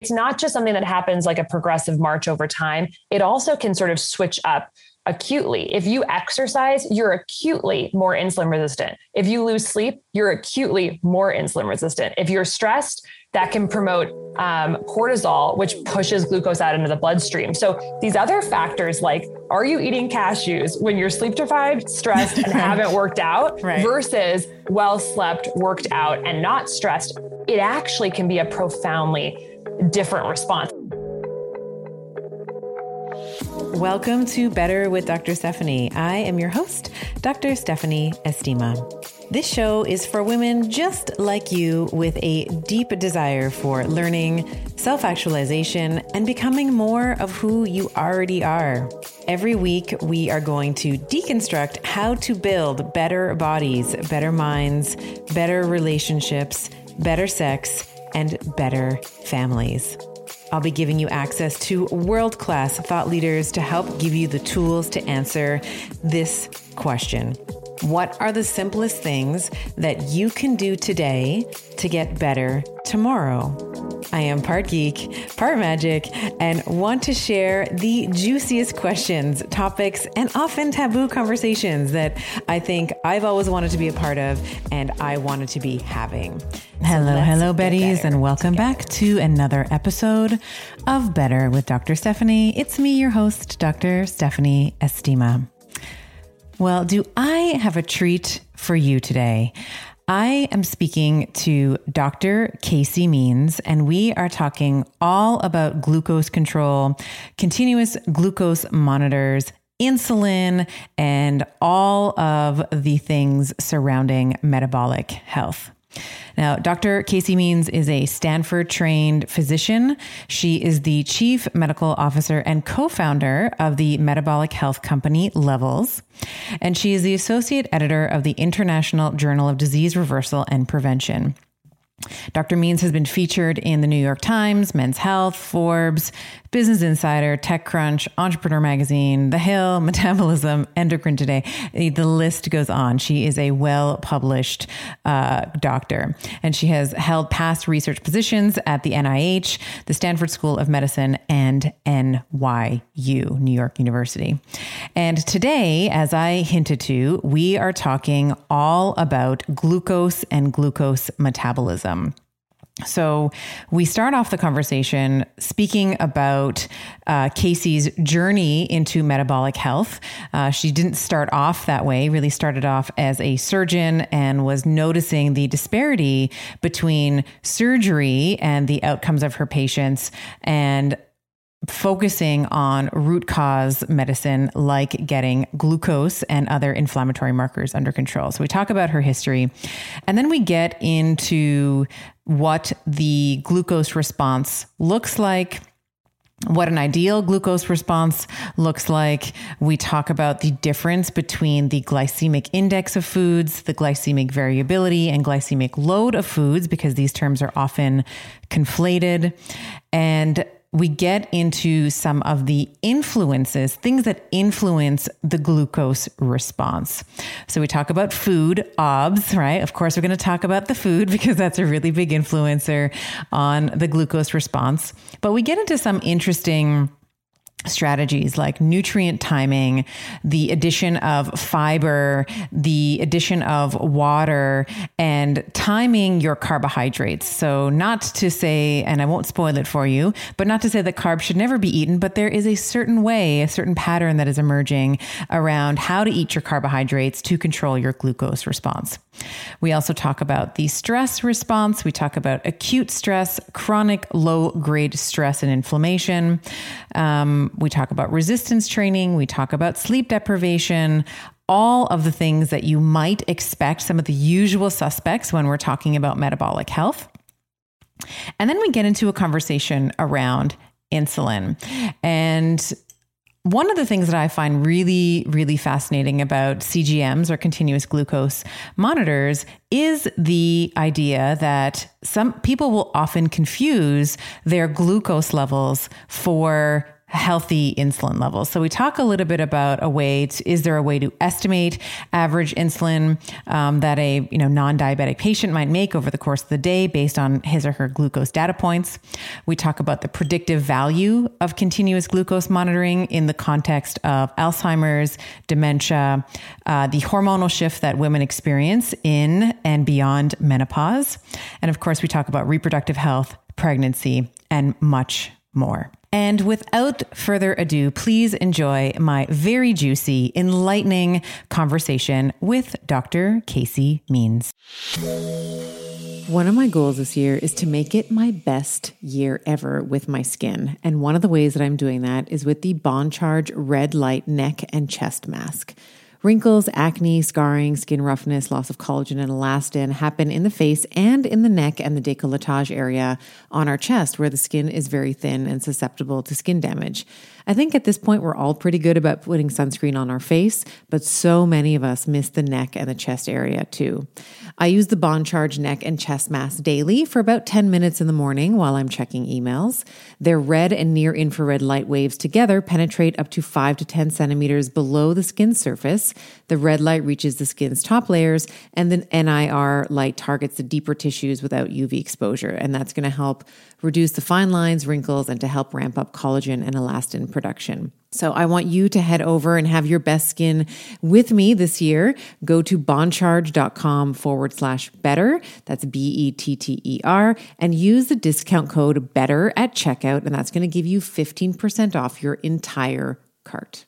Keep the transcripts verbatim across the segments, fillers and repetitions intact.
It's not just something that happens like a progressive march over time. It also can sort of switch up acutely. If you exercise, you're acutely more insulin resistant. If you lose sleep, you're acutely more insulin resistant. If you're stressed, that can promote um, cortisol, which pushes glucose out into the bloodstream. So these other factors, like, are you eating cashews when you're sleep deprived, stressed, and haven't worked out, right, versus well slept, worked out, and not stressed, it actually can be a profoundly different response. Welcome to Better with Doctor Stephanie. I am your host, Doctor Stephanie Estima. This show is for women just like you with a deep desire for learning, self-actualization, and becoming more of who you already are. Every week, we are going to deconstruct how to build better bodies, better minds, better relationships, better sex, and better families. I'll be giving you access to world-class thought leaders to help give you the tools to answer this question. What are the simplest things that you can do today to get better tomorrow? I am part geek, part magic, and want to share the juiciest questions, topics, and often taboo conversations that I think I've always wanted to be a part of and I wanted to be having. Hello, so hello, Betties, and welcome together. back to another episode of Better with Doctor Stephanie. It's me, your host, Doctor Stephanie Estima. Well, do I have a treat for you today? I am speaking to Doctor Casey Means, and we are talking all about glucose control, continuous glucose monitors, insulin, and all of the things surrounding metabolic health. Now, Doctor Casey Means is a Stanford-trained physician. She is the chief medical officer and co-founder of the metabolic health company Levels. And she is the associate editor of the International Journal of Disease Reversal and Prevention. Doctor Means has been featured in the New York Times, Men's Health, Forbes, Business Insider, TechCrunch, Entrepreneur Magazine, The Hill, Metabolism, Endocrine Today. The list goes on. She is a well-published uh, doctor, and she has held past research positions at the N I H, the Stanford School of Medicine, and N Y U, New York University. And today, as I hinted to, we are talking all about glucose and glucose metabolism. So we start off the conversation speaking about uh, Casey's journey into metabolic health. Uh, she didn't start off that way, really started off as a surgeon and was noticing the disparity between surgery and the outcomes of her patients, and focusing on root cause medicine like getting glucose and other inflammatory markers under control. So we talk about her history, and then we get into what the glucose response looks like, what an ideal glucose response looks like. We talk about the difference between the glycemic index of foods, the glycemic variability, and glycemic load of foods, because these terms are often conflated. And we get into some of the influences, things that influence the glucose response. So we talk about food, O B S, right? Of course, we're going to talk about the food because that's a really big influencer on the glucose response. But we get into some interesting strategies like nutrient timing, the addition of fiber, the addition of water, and timing your carbohydrates. So not to say, and I won't spoil it for you, but not to say that carbs should never be eaten, but there is a certain way, a certain pattern that is emerging around how to eat your carbohydrates to control your glucose response. We also talk about the stress response. We talk about acute stress, chronic low-grade stress and inflammation. Um, we talk about resistance training. We talk about sleep deprivation, all of the things that you might expect, some of the usual suspects when we're talking about metabolic health. And then we get into a conversation around insulin. And one of the things that I find really, really fascinating about C G Ms, or continuous glucose monitors, is the idea that some people will often confuse their glucose levels for healthy insulin levels. So we talk a little bit about a way to, is there a way to estimate average insulin um, that a you know non-diabetic patient might make over the course of the day based on his or her glucose data points. We talk about the predictive value of continuous glucose monitoring in the context of Alzheimer's, dementia, uh, the hormonal shift that women experience in and beyond menopause. And of course, we talk about reproductive health, pregnancy, and much more. And without further ado, please enjoy my very juicy, enlightening conversation with Doctor Casey Means. One of my goals this year is to make it my best year ever with my skin. And one of the ways that I'm doing that is with the Bond Charge Red Light Neck and Chest Mask. Wrinkles, acne, scarring, skin roughness, loss of collagen and elastin happen in the face and in the neck and the décolletage area on our chest, where the skin is very thin and susceptible to skin damage. I think at this point, we're all pretty good about putting sunscreen on our face, but so many of us miss the neck and the chest area too. I use the Bond Charge Neck and Chest Mask daily for about ten minutes in the morning while I'm checking emails. Their red and near infrared light waves together penetrate up to five to ten centimeters below the skin surface. The red light reaches the skin's top layers, and the N I R light targets the deeper tissues without U V exposure. And that's going to help reduce the fine lines, wrinkles, and to help ramp up collagen and elastin production. So I want you to head over and have your best skin with me this year. Go to bondcharge.com forward slash better. That's B E T T E R, and use the discount code BETTER at checkout. And that's going to give you fifteen percent off your entire cart.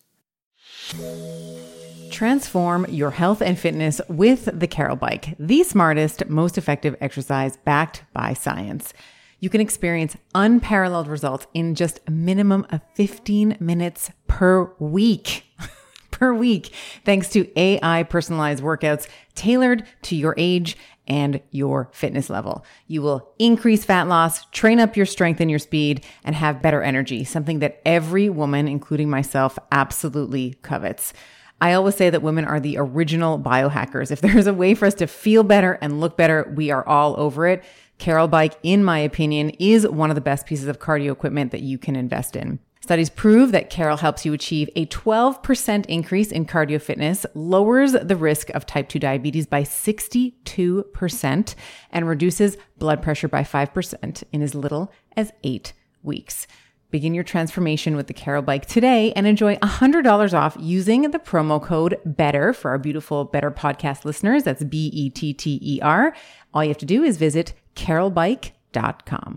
Transform your health and fitness with the Carol Bike, the smartest, most effective exercise backed by science. You can experience unparalleled results in just a minimum of fifteen minutes per week. per week, thanks to A I personalized workouts tailored to your age and your fitness level. You will increase fat loss, train up your strength and your speed, and have better energy, something that every woman, including myself, absolutely covets. I always say that women are the original biohackers. If there's a way for us to feel better and look better, we are all over it. Carol Bike, in my opinion, is one of the best pieces of cardio equipment that you can invest in. Studies prove that Carol helps you achieve a twelve percent increase in cardio fitness, lowers the risk of type two diabetes by sixty-two percent, and reduces blood pressure by five percent in as little as eight weeks. Begin your transformation with the Carol Bike today and enjoy one hundred dollars off using the promo code BETTER for our beautiful Better podcast listeners. That's B E T T E R. All you have to do is visit carol bike dot com.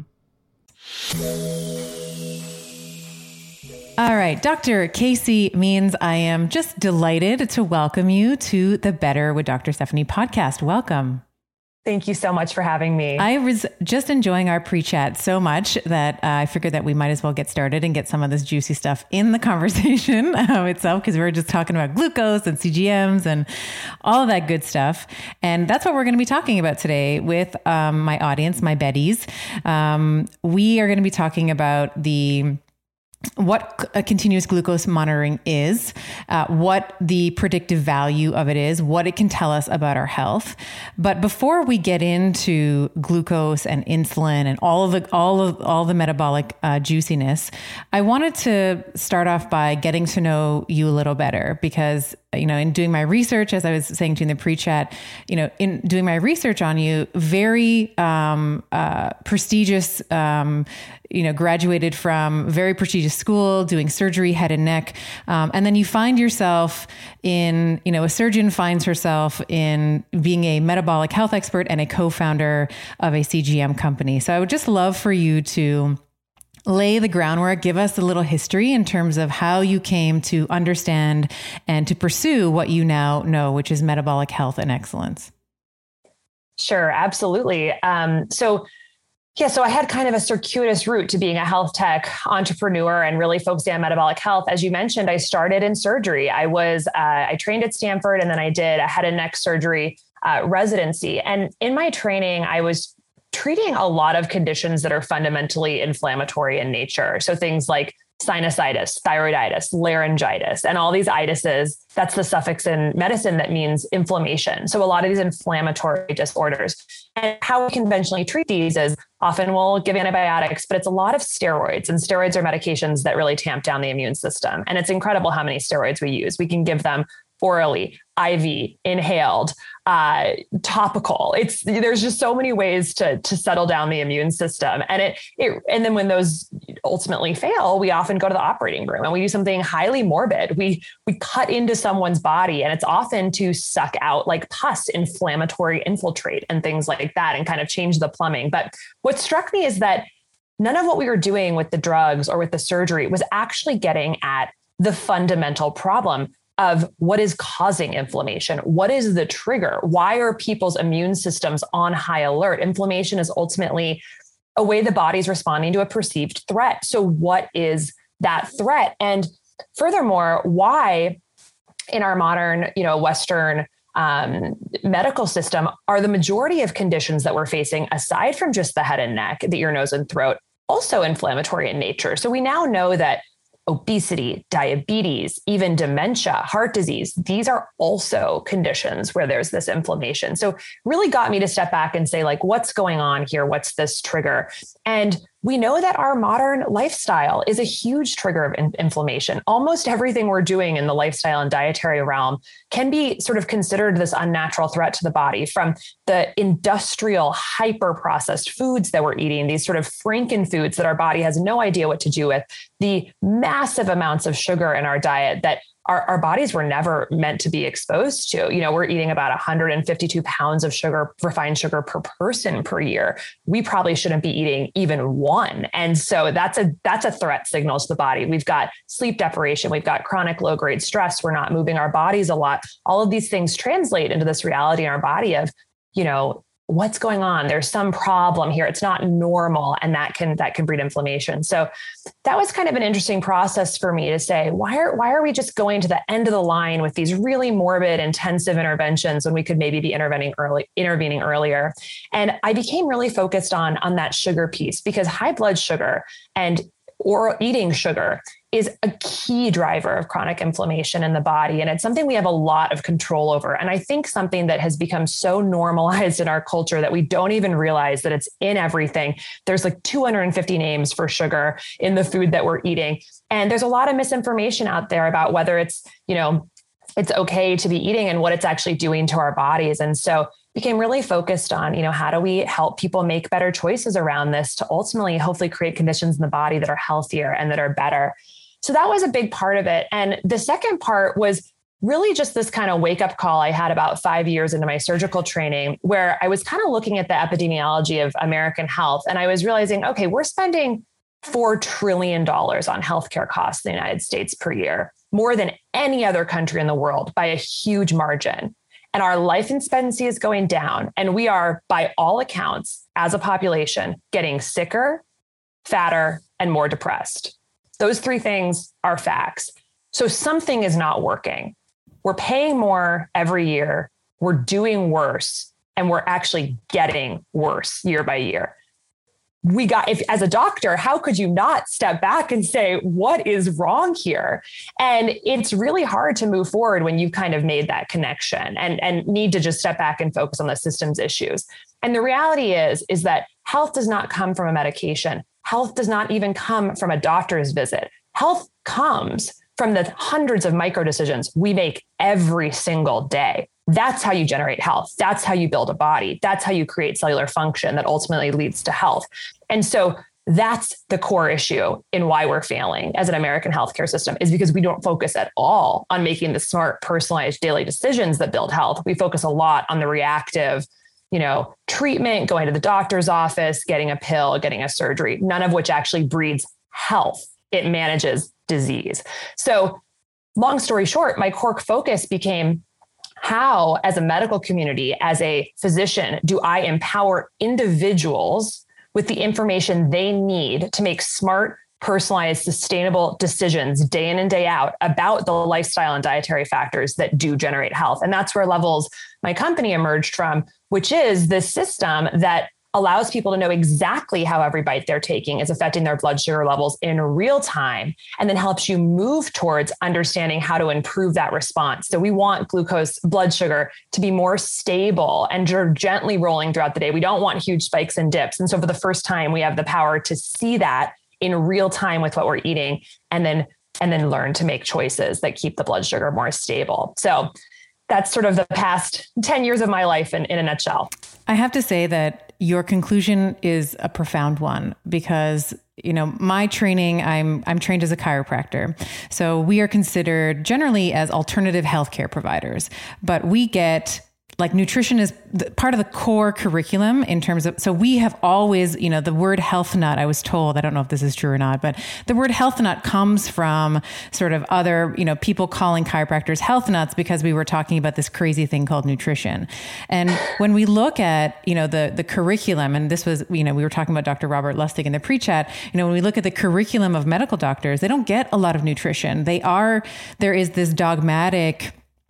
All right, Doctor Casey Means, I am just delighted to welcome you to the Better with Doctor Stephanie podcast. Welcome. Thank you so much for having me. I was just enjoying our pre-chat so much that uh, I figured that we might as well get started and get some of this juicy stuff in the conversation uh, itself, because we were just talking about glucose and C G Ms and all of that good stuff. And that's what we're going to be talking about today with um, my audience, my Betties. Um, we are going to be talking about the what a continuous glucose monitoring is, uh, what the predictive value of it is, what it can tell us about our health. But before we get into glucose and insulin and all of the all of all the metabolic uh, juiciness, I wanted to start off by getting to know you a little better, because you know, in doing my research, as I was saying to you in the pre-chat, you know, in doing my research on you, very um, uh, prestigious, um, you know, graduated from very prestigious school, doing surgery, head and neck. Um, and then you find yourself in, you know, a surgeon finds herself in being a metabolic health expert and a co-founder of a C G M company. So I would just love for you to lay the groundwork, give us a little history in terms of how you came to understand and to pursue what you now know, which is metabolic health and excellence. Sure, absolutely. Um, so Yeah, so I had kind of a circuitous route to being a health tech entrepreneur and really focusing on metabolic health. As you mentioned, I started in surgery. I was, uh, I trained at Stanford, and then I did a head and neck surgery uh, residency. And in my training, I was treating a lot of conditions that are fundamentally inflammatory in nature. So things like sinusitis, thyroiditis, laryngitis, and all these itises. That's the suffix in medicine that means inflammation. So a lot of these inflammatory disorders. And how we conventionally treat these is often we'll give antibiotics, but it's a lot of steroids. And steroids are medications that really tamp down the immune system. And it's incredible how many steroids we use. We can give them orally, I V, inhaled, uh, topical. It's there's just so many ways to to settle down the immune system, and it it and then when those ultimately fail, we often go to the operating room and we do something highly morbid. We we cut into someone's body, and it's often to suck out like pus, inflammatory infiltrate, and things like that, and kind of change the plumbing. But what struck me is that none of what we were doing with the drugs or with the surgery was actually getting at the fundamental problem of what is causing inflammation. What is the trigger? Why are people's immune systems on high alert? Inflammation is ultimately a way the body's responding to a perceived threat. So what is that threat? And furthermore, why in our modern, you know, Western um, medical system are the majority of conditions that we're facing, aside from just the head and neck, the ear, nose, and throat, also inflammatory in nature? So we now know that obesity, diabetes, even dementia, heart disease, these are also conditions where there's this inflammation. So really got me to step back and say, like, what's going on here? What's this trigger? And we know that our modern lifestyle is a huge trigger of in- inflammation. Almost everything we're doing in the lifestyle and dietary realm can be sort of considered this unnatural threat to the body, from the industrial hyper-processed foods that we're eating, these sort of Franken foods that our body has no idea what to do with, the massive amounts of sugar in our diet that Our, our bodies were never meant to be exposed to. You know, we're eating about one hundred fifty-two pounds of sugar, refined sugar per person per year. We probably shouldn't be eating even one. And so that's a that's a threat signal to the body. We've got sleep deprivation. We've got chronic low grade stress. We're not moving our bodies a lot. All of these things translate into this reality in our body of, you know, what's going on? There's some problem here. It's not normal. And that can, that can breed inflammation. So that was kind of an interesting process for me to say, why are, why are we just going to the end of the line with these really morbid, intensive interventions when we could maybe be intervening early, intervening earlier? And I became really focused on, on that sugar piece, because high blood sugar and or eating sugar is a key driver of chronic inflammation in the body. And it's something we have a lot of control over. And I think something that has become so normalized in our culture that we don't even realize that it's in everything. There's like two hundred fifty names for sugar in the food that we're eating. And there's a lot of misinformation out there about whether it's, you know, it's okay to be eating and what it's actually doing to our bodies. And so became really focused on, you know, how do we help people make better choices around this to ultimately hopefully create conditions in the body that are healthier and that are better. So that was a big part of it. And the second part was really just this kind of wake up call I had about five years into my surgical training, where I was kind of looking at the epidemiology of American health. And I was realizing, okay, we're spending four trillion dollars on healthcare costs in the United States per year, more than any other country in the world by a huge margin. And our life expectancy is going down. And we are, by all accounts, as a population, getting sicker, fatter, and more depressed. Those three things are facts. So something is not working. We're paying more every year. We're doing worse. And we're actually getting worse year by year. We got, if as a doctor, how could you not step back and say, what is wrong here? And it's really hard to move forward when you've kind of made that connection and, and need to just step back and focus on the systems issues. And the reality is, is that health does not come from a medication. Health does not even come from a doctor's visit. Health comes from the hundreds of micro decisions we make every single day. That's how you generate health. That's how you build a body. That's how you create cellular function that ultimately leads to health. And so that's the core issue in why we're failing as an American healthcare system, is because we don't focus at all on making the smart, personalized daily decisions that build health. We focus a lot on the reactive, you know, treatment, going to the doctor's office, getting a pill, getting a surgery, none of which actually breeds health. It manages disease. So long story short, my core focus became, how, as a medical community, as a physician, do I empower individuals with the information they need to make smart, personalized, sustainable decisions day in and day out about the lifestyle and dietary factors that do generate health? And that's where Levels, my company, emerged from, which is this system that allows people to know exactly how every bite they're taking is affecting their blood sugar levels in real time, and then helps you move towards understanding how to improve that response. So we want glucose blood sugar to be more stable and gently rolling throughout the day. We don't want huge spikes and dips. And so for the first time, we have the power to see that in real time with what we're eating, and then and then learn to make choices that keep the blood sugar more stable. So that's sort of the past ten years of my life in, in a nutshell. I have to say that your conclusion is a profound one, because, you know, my training, I'm, I'm trained as a chiropractor. So we are considered generally as alternative healthcare providers, but we get like nutrition is part of the core curriculum in terms of, so we have always, you know, the word health nut, I was told, I don't know if this is true or not, but the word health nut comes from sort of other, you know, people calling chiropractors health nuts because we were talking about this crazy thing called nutrition. And when we look at, you know, the, the curriculum, and this was, you know, we were talking about Doctor Robert Lustig in the pre-chat, you know, when we look at the curriculum of medical doctors, they don't get a lot of nutrition. They are, there is this dogmatic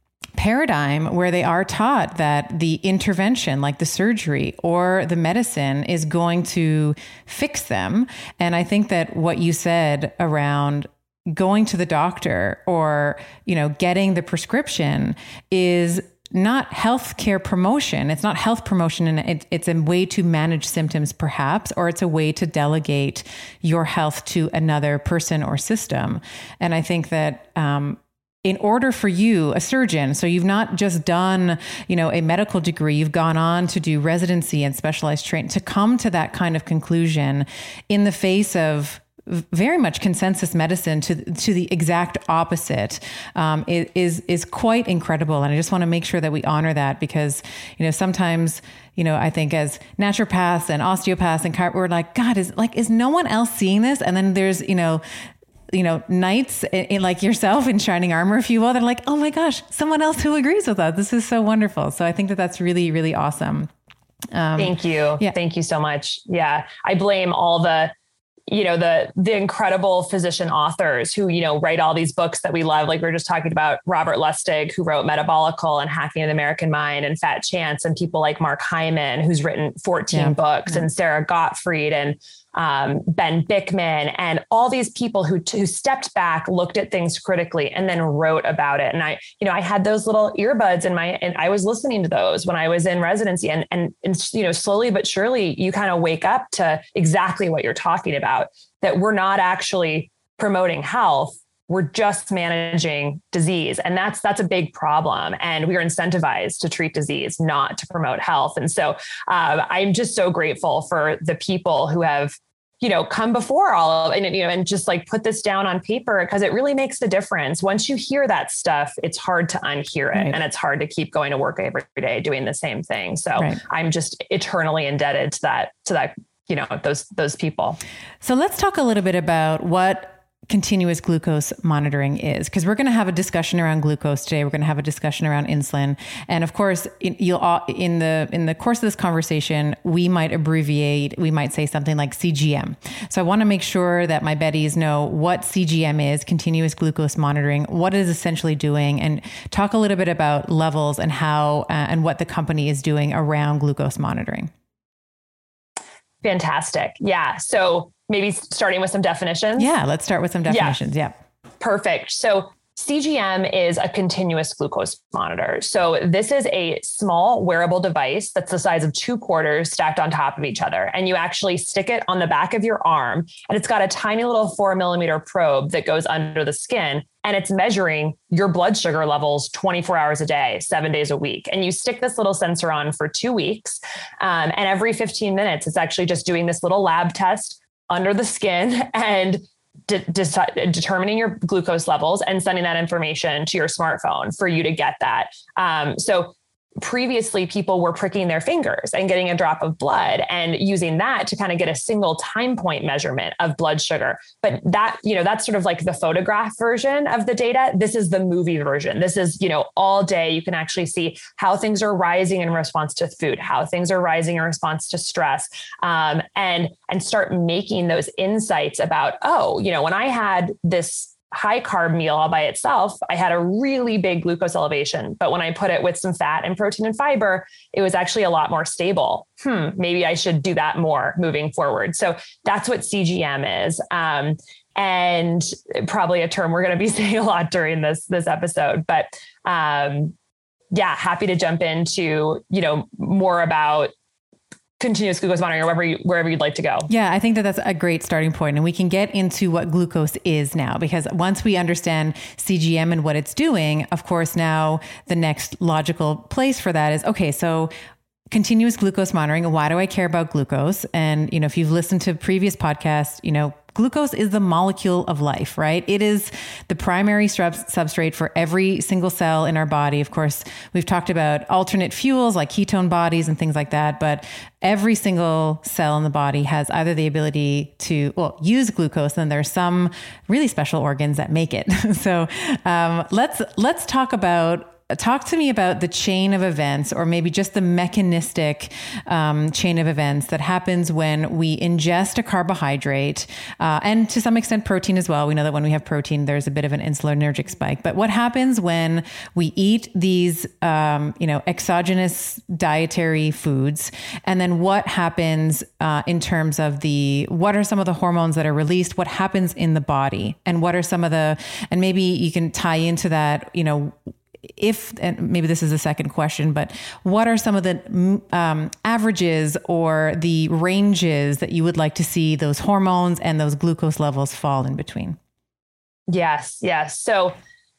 paradigm where they are taught that the intervention, like the surgery or the medicine, is going to fix them. And I think that what you said around going to the doctor or, you know, getting the prescription is not healthcare promotion. It's not health promotion. And it, it's a way to manage symptoms, perhaps, or it's a way to delegate your health to another person or system. And I think that, um, in order for you, a surgeon, so you've not just done, you know, a medical degree, you've gone on to do residency and specialized training, to come to that kind of conclusion in the face of very much consensus medicine to to the exact opposite, um, is is quite incredible. And I just want to make sure that we honor that, because, you know, sometimes, you know, I think as naturopaths and osteopaths and chiropractors, we're like, God, is like, is no one else seeing this? And then there's, you know, you know, knights in, in like yourself in shining armor, if you will, they're like, oh my gosh, someone else who agrees with us. This is so wonderful. So I think that that's really, really awesome. Um, Thank you. Yeah. Thank you so much. Yeah. I blame all the, you know, the, the incredible physician authors who, you know, write all these books that we love. Like we were just talking about Robert Lustig, who wrote Metabolical and Hacking the American Mind, and Fat Chance, and people like Mark Hyman, who's written fourteen yeah. books, yeah. and Sarah Gottfried, and um, Ben Bickman, and all these people who, who stepped back, looked at things critically, and then wrote about it. And I, you know, I had those little earbuds in my, and I was listening to those when I was in residency, and, and, and, you know, slowly but surely you kind of wake up to exactly what you're talking about, that we're not actually promoting health. We're just managing disease. And that's, that's a big problem. And we are incentivized to treat disease, not to promote health. And so uh, I'm just so grateful for the people who have, you know, come before all of, and, you know, and just like put this down on paper, because it really makes the difference. Once you hear that stuff, it's hard to unhear it. Right. And it's hard to keep going to work every day doing the same thing. So right. I'm just eternally indebted to that, to that, you know, those, those people. So let's talk a little bit about what continuous glucose monitoring is, because we're going to have a discussion around glucose today. We're going to have a discussion around insulin. And of course, in, you'll all, in the, in the course of this conversation, we might abbreviate, we might say something like C G M. So I want to make sure that my Betties know what C G M is, continuous glucose monitoring, what it is essentially doing, and talk a little bit about levels and how, uh, and what the company is doing around glucose monitoring. Fantastic. Yeah. So maybe starting with some definitions. Yeah, let's start with some definitions. Yeah. yeah. Perfect. So C G M is a continuous glucose monitor. So this is a small wearable device that's the size of two quarters stacked on top of each other. And you actually stick it on the back of your arm, and it's got a tiny little four millimeter probe that goes under the skin, and it's measuring your blood sugar levels twenty-four hours a day, seven days a week. And you stick this little sensor on for two weeks. Um, and every fifteen minutes, it's actually just doing this little lab test under the skin and de- de- determining your glucose levels and sending that information to your smartphone for you to get that. Um, so previously, people were pricking their fingers and getting a drop of blood and using that to kind of get a single time point measurement of blood sugar. But that, you know, that's sort of like the photograph version of the data. This is the movie version. This is, you know, all day you can actually see how things are rising in response to food, how things are rising in response to stress, um, and, and start making those insights about, oh, you know, when I had this high carb meal all by itself, I had a really big glucose elevation. But when I put it with some fat and protein and fiber, it was actually a lot more stable. Hmm, maybe I should do that more moving forward. So that's what C G M is. Um, and probably a term we're going to be saying a lot during this, this episode, but um, yeah, happy to jump into, you know, more about continuous glucose monitoring or wherever, you, wherever you'd like to go. Yeah, I think that that's a great starting point. And we can get into what glucose is now, because once we understand C G M and what it's doing, of course, now the next logical place for that is, okay, so continuous glucose monitoring. Why do I care about glucose? And, you know, if you've listened to previous podcasts, you know, glucose is the molecule of life, right? It is the primary sub- substrate for every single cell in our body. Of course, we've talked about alternate fuels like ketone bodies and things like that, but every single cell in the body has either the ability to, well, use glucose, and there's some really special organs that make it. so um, let's let's talk about Talk to me about the chain of events, or maybe just the mechanistic um, chain of events that happens when we ingest a carbohydrate uh, and to some extent protein as well. We know that when we have protein, there's a bit of an insulinergic spike. But what happens when we eat these, um, you know, exogenous dietary foods? And then what happens uh, in terms of the, what are some of the hormones that are released? What happens in the body? And what are some of the, and maybe you can tie into that, you know, if, and maybe this is the second question, but what are some of the um, averages or the ranges that you would like to see those hormones and those glucose levels fall in between? Yes. Yes. So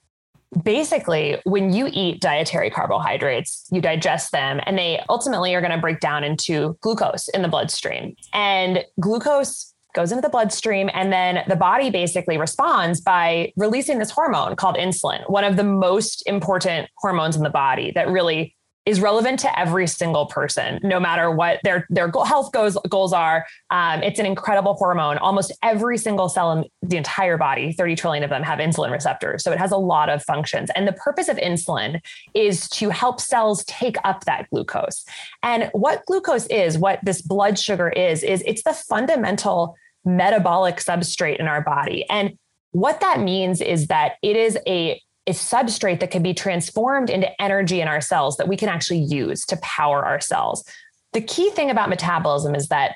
basically, when you eat dietary carbohydrates, you digest them, and they ultimately are going to break down into glucose in the bloodstream. And glucose goes into the bloodstream, and then the body basically responds by releasing this hormone called insulin, one of the most important hormones in the body that really is relevant to every single person, no matter what their, their health goals, goals are. Um, it's an incredible hormone. Almost every single cell in the entire body, thirty trillion of them, have insulin receptors. So it has a lot of functions. And the purpose of insulin is to help cells take up that glucose. And what glucose is, what this blood sugar is, is it's the fundamental metabolic substrate in our body. And what that means is that it is a a substrate that can be transformed into energy in our cells that we can actually use to power our cells. The key thing about metabolism is that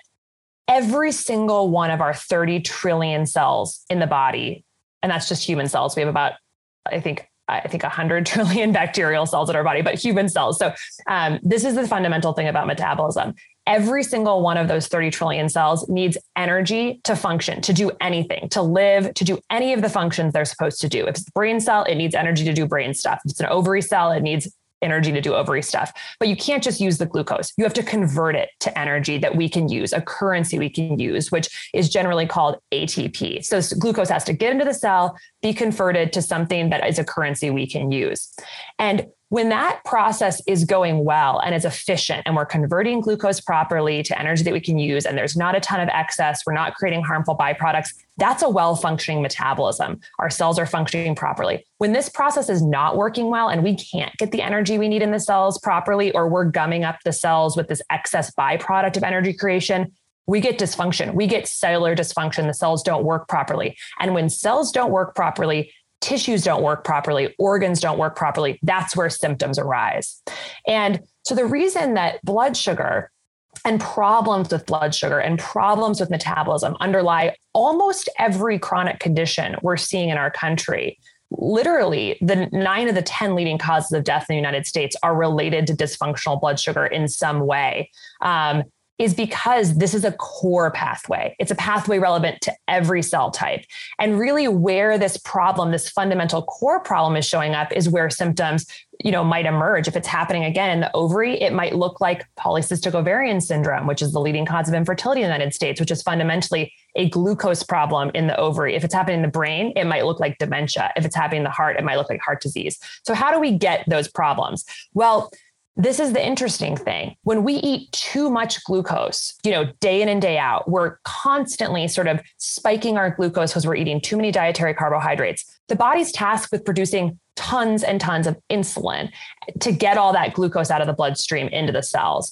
every single one of our thirty trillion cells in the body, and that's just human cells. We have about, I think, I think one hundred trillion bacterial cells in our body, but human cells. So um, this is the fundamental thing about metabolism. Every single one of those thirty trillion cells needs energy to function, to do anything, to live, to do any of the functions they're supposed to do. If it's a brain cell, it needs energy to do brain stuff. If it's an ovary cell, it needs energy to do ovary stuff. But you can't just use the glucose. You have to convert it to energy that we can use, a currency we can use, which is generally called A T P. So glucose has to get into the cell, be converted to something that is a currency we can use. And when that process is going well and is efficient, and we're converting glucose properly to energy that we can use, and there's not a ton of excess, we're not creating harmful byproducts, that's a well-functioning metabolism. Our cells are functioning properly. When this process is not working well and we can't get the energy we need in the cells properly, or we're gumming up the cells with this excess byproduct of energy creation, we get dysfunction. We get cellular dysfunction. The cells don't work properly. And when cells don't work properly, tissues don't work properly, organs don't work properly, that's where symptoms arise. And so the reason that blood sugar and problems with blood sugar and problems with metabolism underlie almost every chronic condition we're seeing in our country, literally the nine of the ten leading causes of death in the United States are related to dysfunctional blood sugar in some way. Um, is because this is a core pathway. It's a pathway relevant to every cell type. And really where this problem, this fundamental core problem is showing up is where symptoms, you know, might emerge. If it's happening again in the ovary, it might look like polycystic ovarian syndrome, which is the leading cause of infertility in the United States, which is fundamentally a glucose problem in the ovary. If it's happening in the brain, it might look like dementia. If it's happening in the heart, it might look like heart disease. So how do we get those problems? Well, this is the interesting thing. When we eat too much glucose, you know, day in and day out, we're constantly sort of spiking our glucose because we're eating too many dietary carbohydrates. The body's tasked with producing tons and tons of insulin to get all that glucose out of the bloodstream into the cells.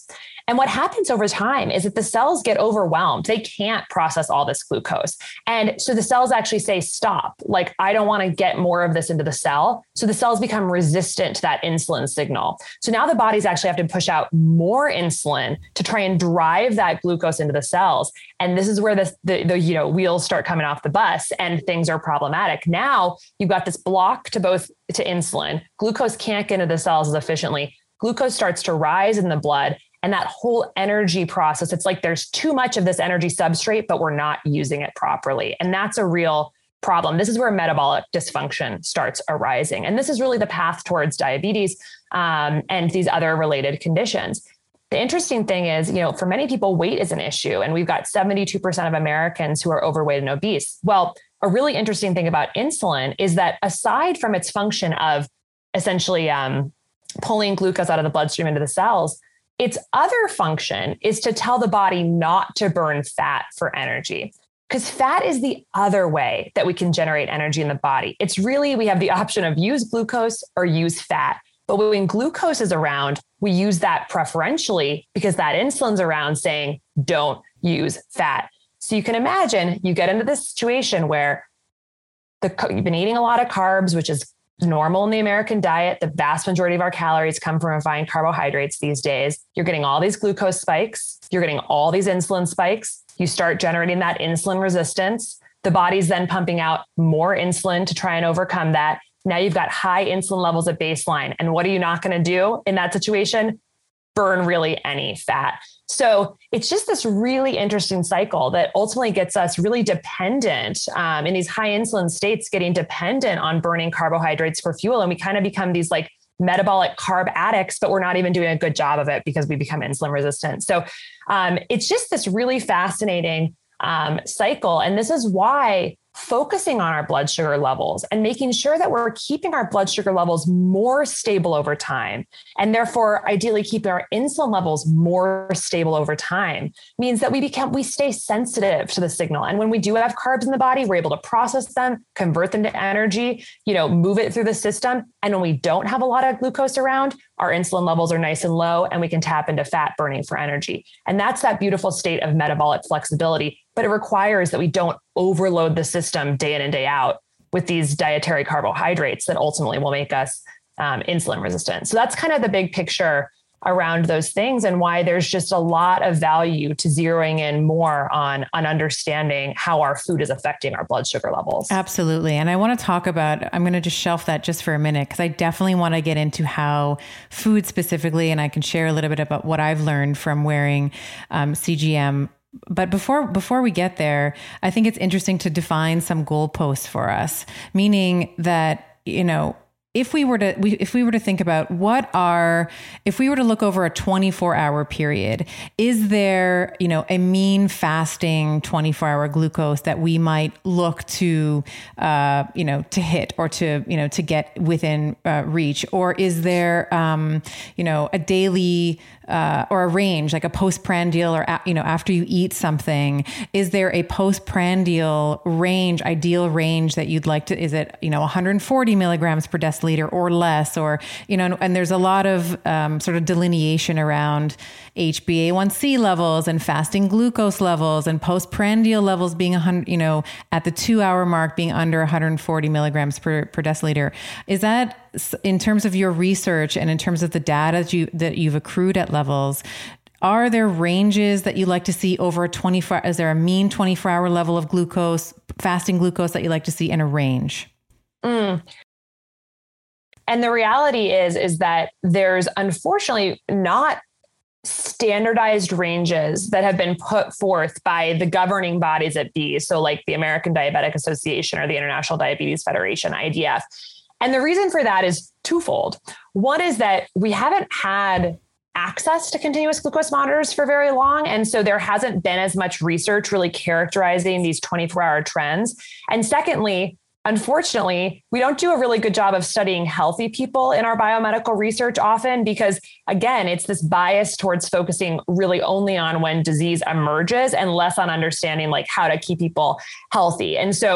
And what happens over time is that the cells get overwhelmed. They can't process all this glucose. And so the cells actually say, stop, like, I don't want to get more of this into the cell. So the cells become resistant to that insulin signal. So now the bodies actually have to push out more insulin to try and drive that glucose into the cells. And this is where the, the, the you know, wheels start coming off the bus and things are problematic. Now you've got this block to both to insulin. Glucose can't get into the cells as efficiently. Glucose starts to rise in the blood. And that whole energy process, it's like there's too much of this energy substrate, but we're not using it properly. And that's a real problem. This is where metabolic dysfunction starts arising. And this is really the path towards diabetes um, and these other related conditions. The interesting thing is, you know, for many people, weight is an issue. And we've got seventy-two percent of Americans who are overweight and obese. Well, a really interesting thing about insulin is that aside from its function of essentially um, pulling glucose out of the bloodstream into the cells, its other function is to tell the body not to burn fat for energy, because fat is the other way that we can generate energy in the body. It's really, we have the option of use glucose or use fat. But when glucose is around, we use that preferentially because that insulin's around saying, don't use fat. So you can imagine you get into this situation where the, you've been eating a lot of carbs, which is normal in the American diet. The vast majority of our calories come from refined carbohydrates these days. You're getting all these glucose spikes. You're getting all these insulin spikes. You start generating that insulin resistance. The body's then pumping out more insulin to try and overcome that. Now you've got high insulin levels at baseline. And what are you not going to do in that situation? Burn really any fat. So it's just this really interesting cycle that ultimately gets us really dependent um, in these high insulin states, getting dependent on burning carbohydrates for fuel. And we kind of become these like metabolic carb addicts, but we're not even doing a good job of it because we become insulin resistant. So um, it's just this really fascinating um, cycle. And this is why focusing on our blood sugar levels and making sure that we're keeping our blood sugar levels more stable over time, and therefore ideally keeping our insulin levels more stable over time, means that we become, we stay sensitive to the signal. And when we do have carbs in the body, we're able to process them, convert them to energy, you know, move it through the system. And when we don't have a lot of glucose around, our insulin levels are nice and low and we can tap into fat burning for energy. And that's that beautiful state of metabolic flexibility. But it requires that we don't overload the system day in and day out with these dietary carbohydrates that ultimately will make us um, insulin resistant. So that's kind of the big picture around those things, and why there's just a lot of value to zeroing in more on, on understanding how our food is affecting our blood sugar levels. Absolutely. And I want to talk about, I'm going to just shelf that just for a minute, because I definitely want to get into how food specifically, and I can share a little bit about what I've learned from wearing um, C G M. But before before we get there, I think it's interesting to define some goalposts for us, meaning that, you know, if we were to we, if we were to think about what are, if we were to look over a twenty-four hour period, is there, you know, a mean fasting twenty-four hour glucose that we might look to, uh, you know, to hit or to, you know, to get within uh, reach? Or is there, um, you know, a daily Uh, or a range, like a postprandial, or, you know, after you eat something, is there a postprandial range, ideal range that you'd like to, is it, you know, one hundred forty milligrams per deciliter or less, or, you know, and, and there's a lot of um, sort of delineation around H b A one c levels and fasting glucose levels and postprandial levels being a hundred, you know, at the two hour mark being under one hundred forty milligrams per, per deciliter. Is that, in terms of your research and in terms of the data that you, that you've accrued at levels, are there ranges that you like to see over a twenty-four, is there a mean twenty-four hour level of glucose, fasting glucose, that you like to see in a range? Mm. And the reality is, is that there's unfortunately not standardized ranges that have been put forth by the governing bodies at B. So like the American Diabetic Association or the International Diabetes Federation, I D F. And the reason for that is twofold. One is that we haven't had access to continuous glucose monitors for very long. And so there hasn't been as much research really characterizing these twenty-four hour trends. And secondly, unfortunately, we don't do a really good job of studying healthy people in our biomedical research often, because again, it's this bias towards focusing really only on when disease emerges and less on understanding like how to keep people healthy. And so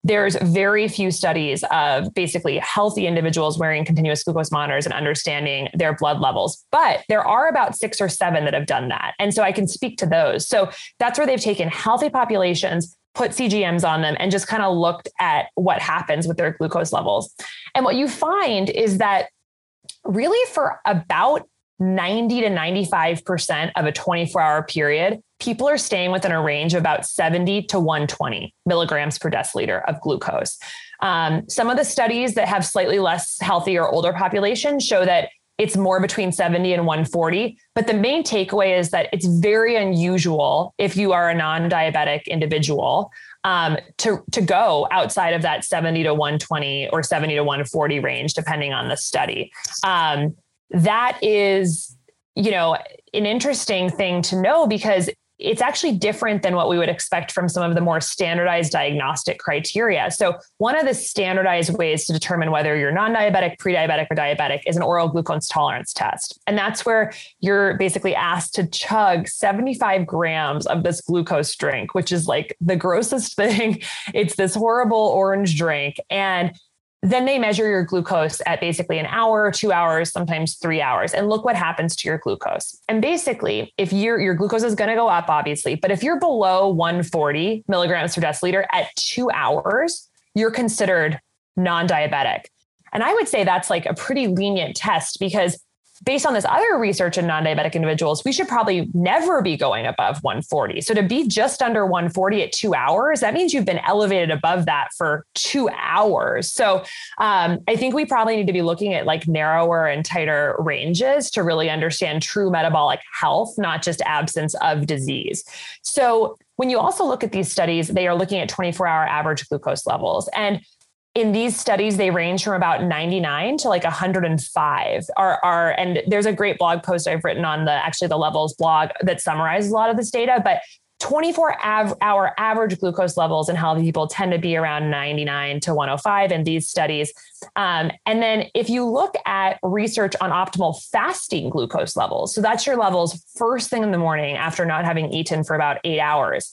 there's very few studies of basically healthy individuals wearing continuous glucose monitors and understanding their blood levels. But there are about six or seven that have done that. And so I can speak to those. So that's where they've taken healthy populations, put C G Ms on them, and just kind of looked at what happens with their glucose levels. And what you find is that really for about ninety to ninety-five percent of a twenty-four hour period, people are staying within a range of about seventy to one twenty milligrams per deciliter of glucose. Um, some of the studies that have slightly less healthy or older population show that it's more between seventy and one forty. But the main takeaway is that it's very unusual if you are a non-diabetic individual um, to, to go outside of that seventy to one twenty or seventy to one forty range, depending on the study. Um, that is, you know, an interesting thing to know because it's actually different than what we would expect from some of the more standardized diagnostic criteria. So one of the standardized ways to determine whether you're non-diabetic, pre-diabetic, or diabetic is an oral glucose tolerance test. And that's where you're basically asked to chug seventy-five grams of this glucose drink, which is like the grossest thing. It's this horrible orange drink. And then they measure your glucose at basically an hour, two hours, sometimes three hours, and look what happens to your glucose. And basically, if your your glucose is going to go up, obviously, but if you're below one forty milligrams per deciliter at two hours, you're considered non-diabetic. And I would say that's like a pretty lenient test because based on this other research in non-diabetic individuals, we should probably never be going above one forty. So to be just under one forty at two hours, that means you've been elevated above that for two hours. So um, I think we probably need to be looking at like narrower and tighter ranges to really understand true metabolic health, not just absence of disease. So when you also look at these studies, they are looking at twenty-four hour average glucose levels. And in these studies, they range from about ninety-nine to like one hundred five. Are, are, and there's a great blog post I've written on the actually the Levels blog that summarizes a lot of this data. But twenty-four hour average glucose levels in healthy people tend to be around ninety-nine to one oh five in these studies. Um, and then if you look at research on optimal fasting glucose levels, so that's your levels first thing in the morning after not having eaten for about eight hours.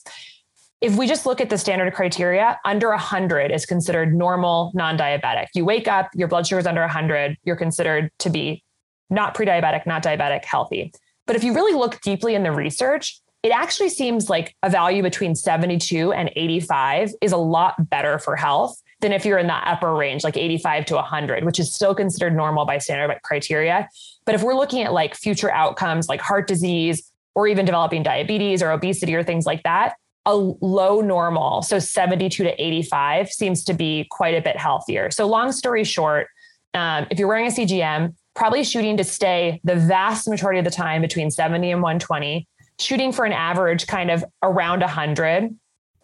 If we just look at the standard criteria, under one hundred is considered normal, non-diabetic. You wake up, your blood sugar is under one hundred, you're considered to be not pre-diabetic, not diabetic, healthy. But if you really look deeply in the research, it actually seems like a value between seventy-two and eighty-five is a lot better for health than if you're in that upper range, like eighty-five to one hundred, which is still considered normal by standard criteria. But if we're looking at like future outcomes like heart disease or even developing diabetes or obesity or things like that, a low normal, so seventy-two to eighty-five seems to be quite a bit healthier. So long story short, um, if you're wearing a C G M, probably shooting to stay the vast majority of the time between seventy and one twenty, shooting for an average kind of around one hundred.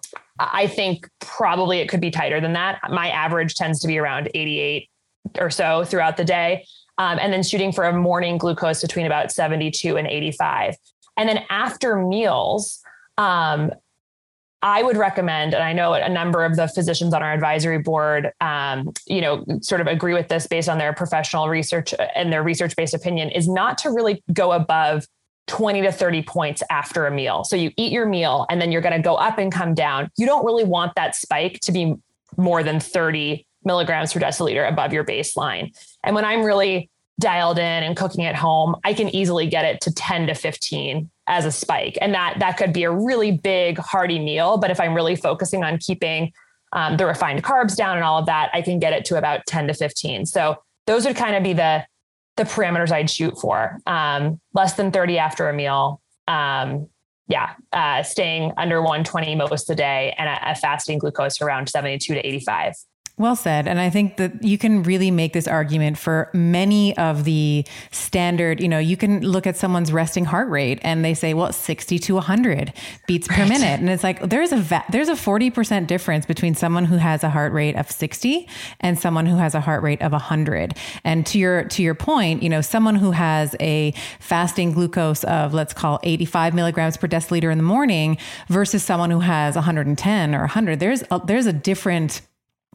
I think probably it could be tighter than that. My average tends to be around eighty-eight or so throughout the day. Um, and then shooting for a morning glucose between about seventy-two and eighty-five. And then after meals, um, I would recommend, and I know a number of the physicians on our advisory board, um, you know, sort of agree with this based on their professional research and their research-based opinion, is not to really go above twenty to thirty points after a meal. So you eat your meal and then you're going to go up and come down. You don't really want that spike to be more than thirty milligrams per deciliter above your baseline. And when I'm really dialed in and cooking at home, I can easily get it to ten to fifteen as a spike. And that, that could be a really big hearty meal. But if I'm really focusing on keeping um, the refined carbs down and all of that, I can get it to about ten to fifteen. So those would kind of be the, the parameters I'd shoot for. Um, less than thirty after a meal. Um, yeah. Uh, staying under one twenty most of the day, and a, a fasting glucose around seventy-two to eighty-five. Well said. And I think that you can really make this argument for many of the standard, you know, you can look at someone's resting heart rate and they say, well, sixty to one hundred beats per right. minute. And it's like, there's a, va- there's a forty percent difference between someone who has a heart rate of sixty and someone who has a heart rate of one hundred. And to your, to your point, you know, someone who has a fasting glucose of, let's call eighty-five milligrams per deciliter in the morning versus someone who has one hundred ten or one hundred, there's a, there's a different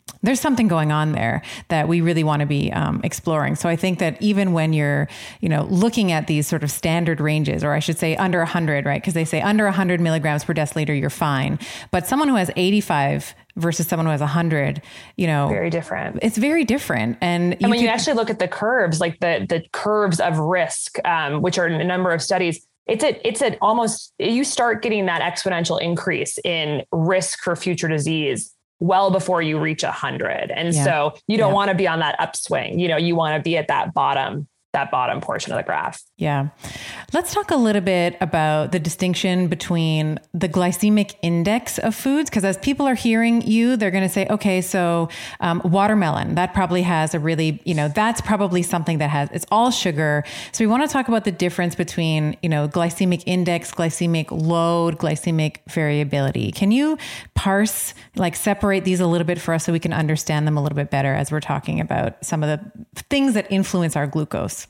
there's something going on there that we really want to be um, exploring. So I think that even when you're, you know, looking at these sort of standard ranges, or I should say under one hundred, right? Because they say under one hundred milligrams per deciliter, you're fine. But someone who has eighty-five versus someone who has one hundred, you know, very different. It's very different. And, and you when could, you actually look at the curves, like the the curves of risk, um, which are in a number of studies, it's a, it's an almost, you start getting that exponential increase in risk for future disease well before you reach a hundred. And yeah. so you don't yeah. want to be on that upswing. You know, you want to be at that bottom, that bottom portion of the graph. Yeah. Let's talk a little bit about the distinction between the glycemic index of foods. Because as people are hearing you, they're going to say, okay, so um, watermelon, that probably has a really, you know, that's probably something that has, it's all sugar. So we want to talk about the difference between, you know, glycemic index, glycemic load, glycemic variability. Can you parse, like separate these a little bit for us so we can understand them a little bit better as we're talking about some of the things that influence our glucose?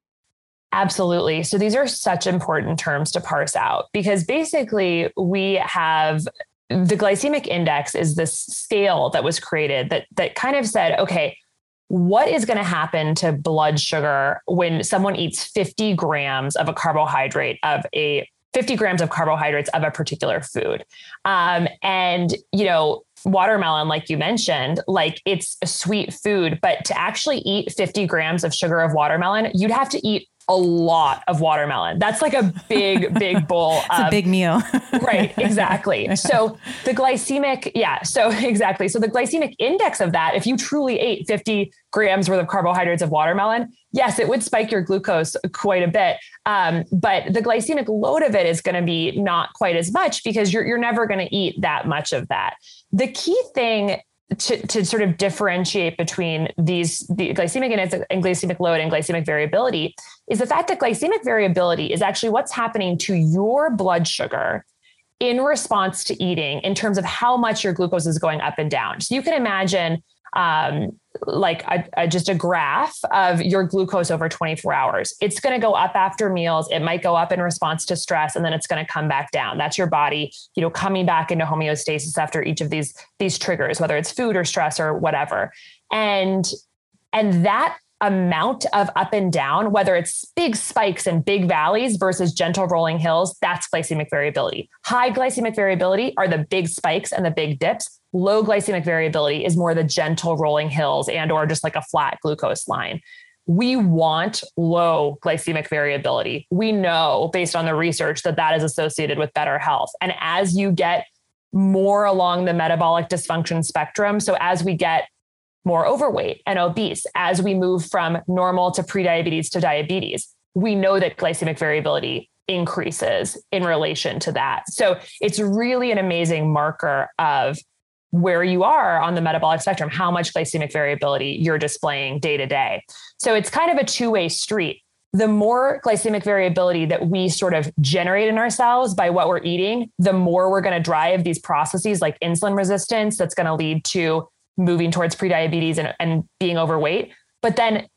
Absolutely. So these are such important terms to parse out because basically we have the glycemic index is this scale that was created that that kind of said, okay, what is going to happen to blood sugar when someone eats fifty grams of a carbohydrate of a fifty grams of carbohydrates of a particular food? Um, and, you know, watermelon, like you mentioned, like it's a sweet food, but to actually eat fifty grams of sugar of watermelon, you'd have to eat a lot of watermelon. That's like a big, big bowl. It's of, a big meal. Right. Exactly. So the glycemic, yeah. So exactly. So the glycemic index of that, if you truly ate fifty grams worth of carbohydrates of watermelon, yes, it would spike your glucose quite a bit. Um, but the glycemic load of it is going to be not quite as much because you're, you're never going to eat that much of that. The key thing To, to sort of differentiate between these, the glycemic index and glycemic load and glycemic variability is the fact that glycemic variability is actually what's happening to your blood sugar in response to eating in terms of how much your glucose is going up and down. So you can imagine um, like a, a, just a graph of your glucose over twenty-four hours. It's going to go up after meals. It might go up in response to stress, and then it's going to come back down. That's your body, you know, coming back into homeostasis after each of these, these triggers, whether it's food or stress or whatever. And, and that amount of up and down, whether it's big spikes and big valleys versus gentle rolling hills, that's glycemic variability. High glycemic variability are the big spikes and the big dips. Low glycemic variability is more the gentle rolling hills and or just like a flat glucose line. We want low glycemic variability. We know based on the research that that is associated with better health. And as you get more along the metabolic dysfunction spectrum, so as we get more overweight and obese, as we move from normal to prediabetes to diabetes, we know that glycemic variability increases in relation to that. So it's really an amazing marker of where you are on the metabolic spectrum, how much glycemic variability you're displaying day to day. So it's kind of a two-way street. The more glycemic variability that we sort of generate in ourselves by what we're eating, the more we're going to drive these processes like insulin resistance that's going to lead to moving towards prediabetes and, and being overweight. But then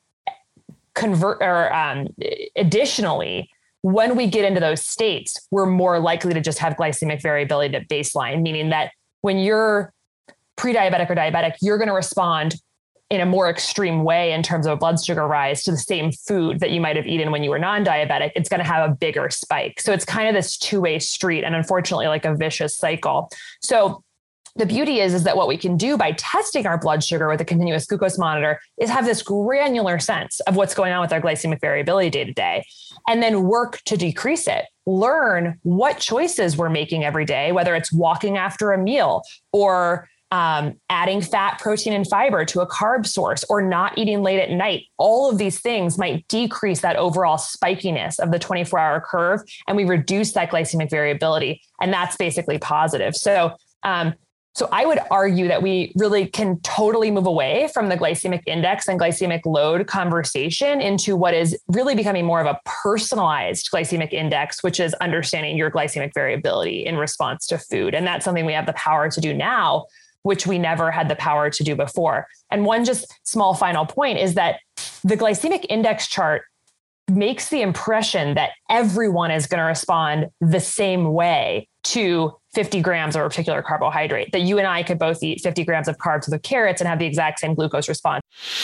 convert or um, additionally, when we get into those states, we're more likely to just have glycemic variability at baseline, meaning that when you're pre-diabetic or diabetic, you're going to respond in a more extreme way in terms of blood sugar rise to the same food that you might have eaten when you were non-diabetic. It's going to have a bigger spike. So it's kind of this two-way street and unfortunately like a vicious cycle. So the beauty is, is that what we can do by testing our blood sugar with a continuous glucose monitor is have this granular sense of what's going on with our glycemic variability day to day, and then work to decrease it. Learn what choices we're making every day, whether it's walking after a meal or um, adding fat, protein, and fiber to a carb source or not eating late at night. All of these things might decrease that overall spikiness of the twenty-four hour curve, and we reduce that glycemic variability. And that's basically positive. So, um, So I would argue that we really can totally move away from the glycemic index and glycemic load conversation into what is really becoming more of a personalized glycemic index, which is understanding your glycemic variability in response to food. And that's something we have the power to do now, which we never had the power to do before. And one just small final point is that the glycemic index chart makes the impression that everyone is going to respond the same way to fifty grams of a particular carbohydrate, that you and I could both eat fifty grams of carbs with carrots and have the exact same glucose response.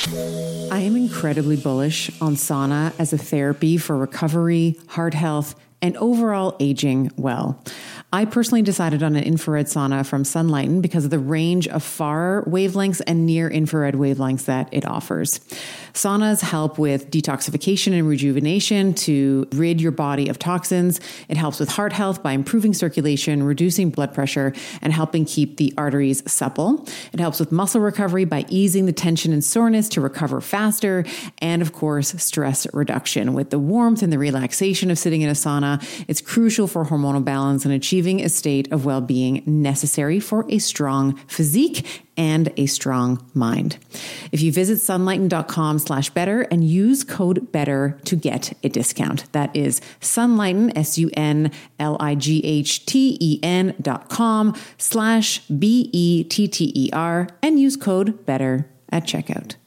I am incredibly bullish on sauna as a therapy for recovery, heart health, and overall aging well. I personally decided on an infrared sauna from Sunlighten because of the range of far wavelengths and near infrared wavelengths that it offers. Saunas help with detoxification and rejuvenation to rid your body of toxins. It helps with heart health by improving circulation, reducing blood pressure, and helping keep the arteries supple. It helps with muscle recovery by easing the tension and soreness to recover faster. And of course, stress reduction. With the warmth and the relaxation of sitting in a sauna, it's crucial for hormonal balance and achieving a state of well-being necessary for a strong physique and a strong mind. If you visit sunlighten.com slash better and use code better to get a discount. That is Sunlighten, S U N L I G H T E N dot com slash B E T T E R and use code better at checkout.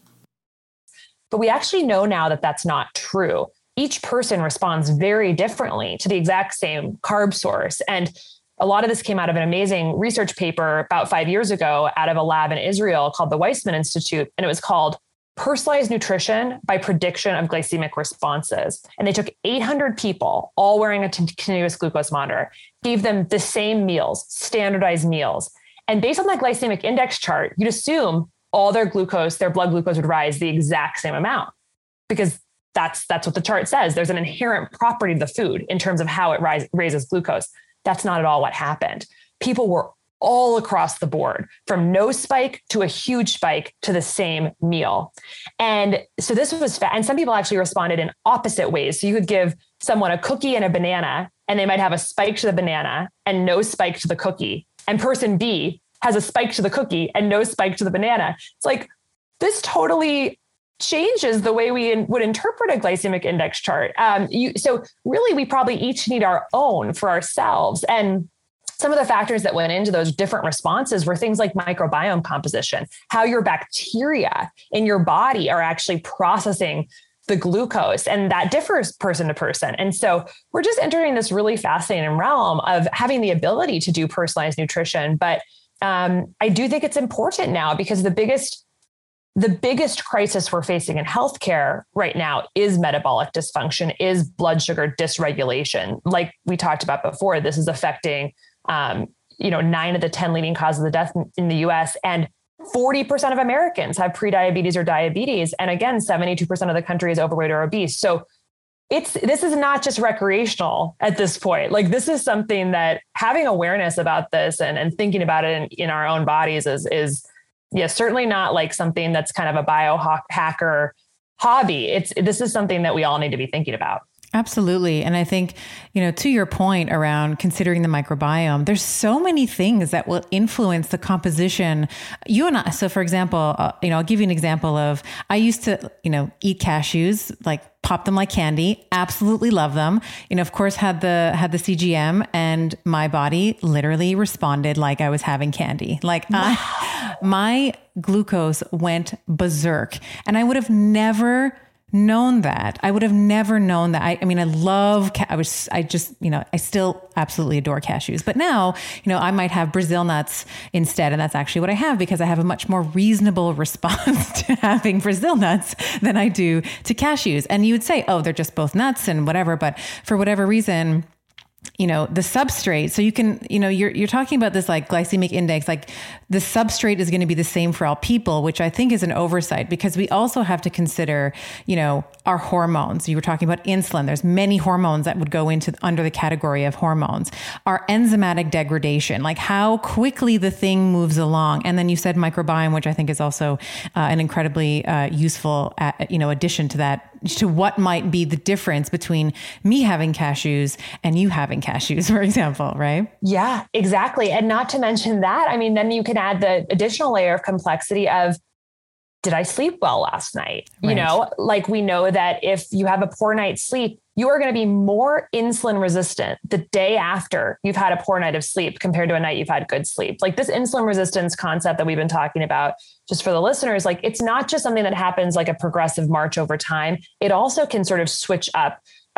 But we actually know now that that's not true. Each person responds very differently to the exact same carb source. And a lot of this came out of an amazing research paper about five years ago out of a lab in Israel called the Weizmann Institute. And it was called Personalized Nutrition by Prediction of Glycemic Responses. And they took eight hundred people, all wearing a continuous glucose monitor, gave them the same meals, standardized meals. And based on that glycemic index chart, you'd assume all their glucose, their blood glucose would rise the exact same amount, because that's, that's what the chart says. There's an inherent property of the food in terms of how it rise, raises glucose. That's not at all what happened. People were all across the board, from no spike to a huge spike to the same meal. And so this was, fa- and some people actually responded in opposite ways. So you could give someone a cookie and a banana, and they might have a spike to the banana and no spike to the cookie. And person B has a spike to the cookie and no spike to the banana. It's like, this totally changes the way we in, would interpret a glycemic index chart. Um, you, so really, we probably each need our own for ourselves. And some of the factors that went into those different responses were things like microbiome composition, how your bacteria in your body are actually processing the glucose. And that differs person to person. And so we're just entering this really fascinating realm of having the ability to do personalized nutrition. But um, I do think it's important now, because the biggest The biggest crisis we're facing in healthcare right now is metabolic dysfunction, is blood sugar dysregulation. Like we talked about before, this is affecting, um, you know, nine of the ten leading causes of death in the U S, and forty percent of Americans have prediabetes or diabetes. And again, seventy-two percent of the country is overweight or obese. So it's, this is not just recreational at this point. Like, this is something that having awareness about this and, and thinking about it in, in our own bodies is, is, yeah, certainly not like something that's kind of a biohacker hobby. It's, this is something that we all need to be thinking about. Absolutely. And I think, you know, to your point around considering the microbiome, there's so many things that will influence the composition. You and I, so for example, uh, you know, I'll give you an example of, I used to, you know, eat cashews, like pop them like candy, absolutely love them. You know, of course, had the, had the C G M, and my body literally responded like I was having candy. Like wow. I, my glucose went berserk, and I would have never known that. I would have never known that. I, I mean, I love, ca- I was, I just, you know, I still absolutely adore cashews, but now, you know, I might have Brazil nuts instead. And that's actually what I have, because I have a much more reasonable response to having Brazil nuts than I do to cashews. And you would say, oh, they're just both nuts and whatever. But for whatever reason, you know, the substrate. So you can, you know, you're, you're talking about this like glycemic index, like the substrate is going to be the same for all people, which I think is an oversight, because we also have to consider, you know, our hormones. You were talking about insulin. There's many hormones that would go into under the category of hormones. Our enzymatic degradation, like how quickly the thing moves along. And then you said microbiome, which I think is also uh, an incredibly uh, useful, uh, you know, addition to that, to what might be the difference between me having cashews and you having cashews, for example, right? Yeah, exactly. And not to mention that, I mean, then you can add the additional layer of complexity of, did I sleep well last night? Right. You know, like we know that if you have a poor night's sleep, you are going to be more insulin resistant the day after you've had a poor night of sleep compared to a night you've had good sleep. Like this insulin resistance concept that we've been talking about, just for the listeners, like it's not just something that happens like a progressive march over time. It also can sort of switch up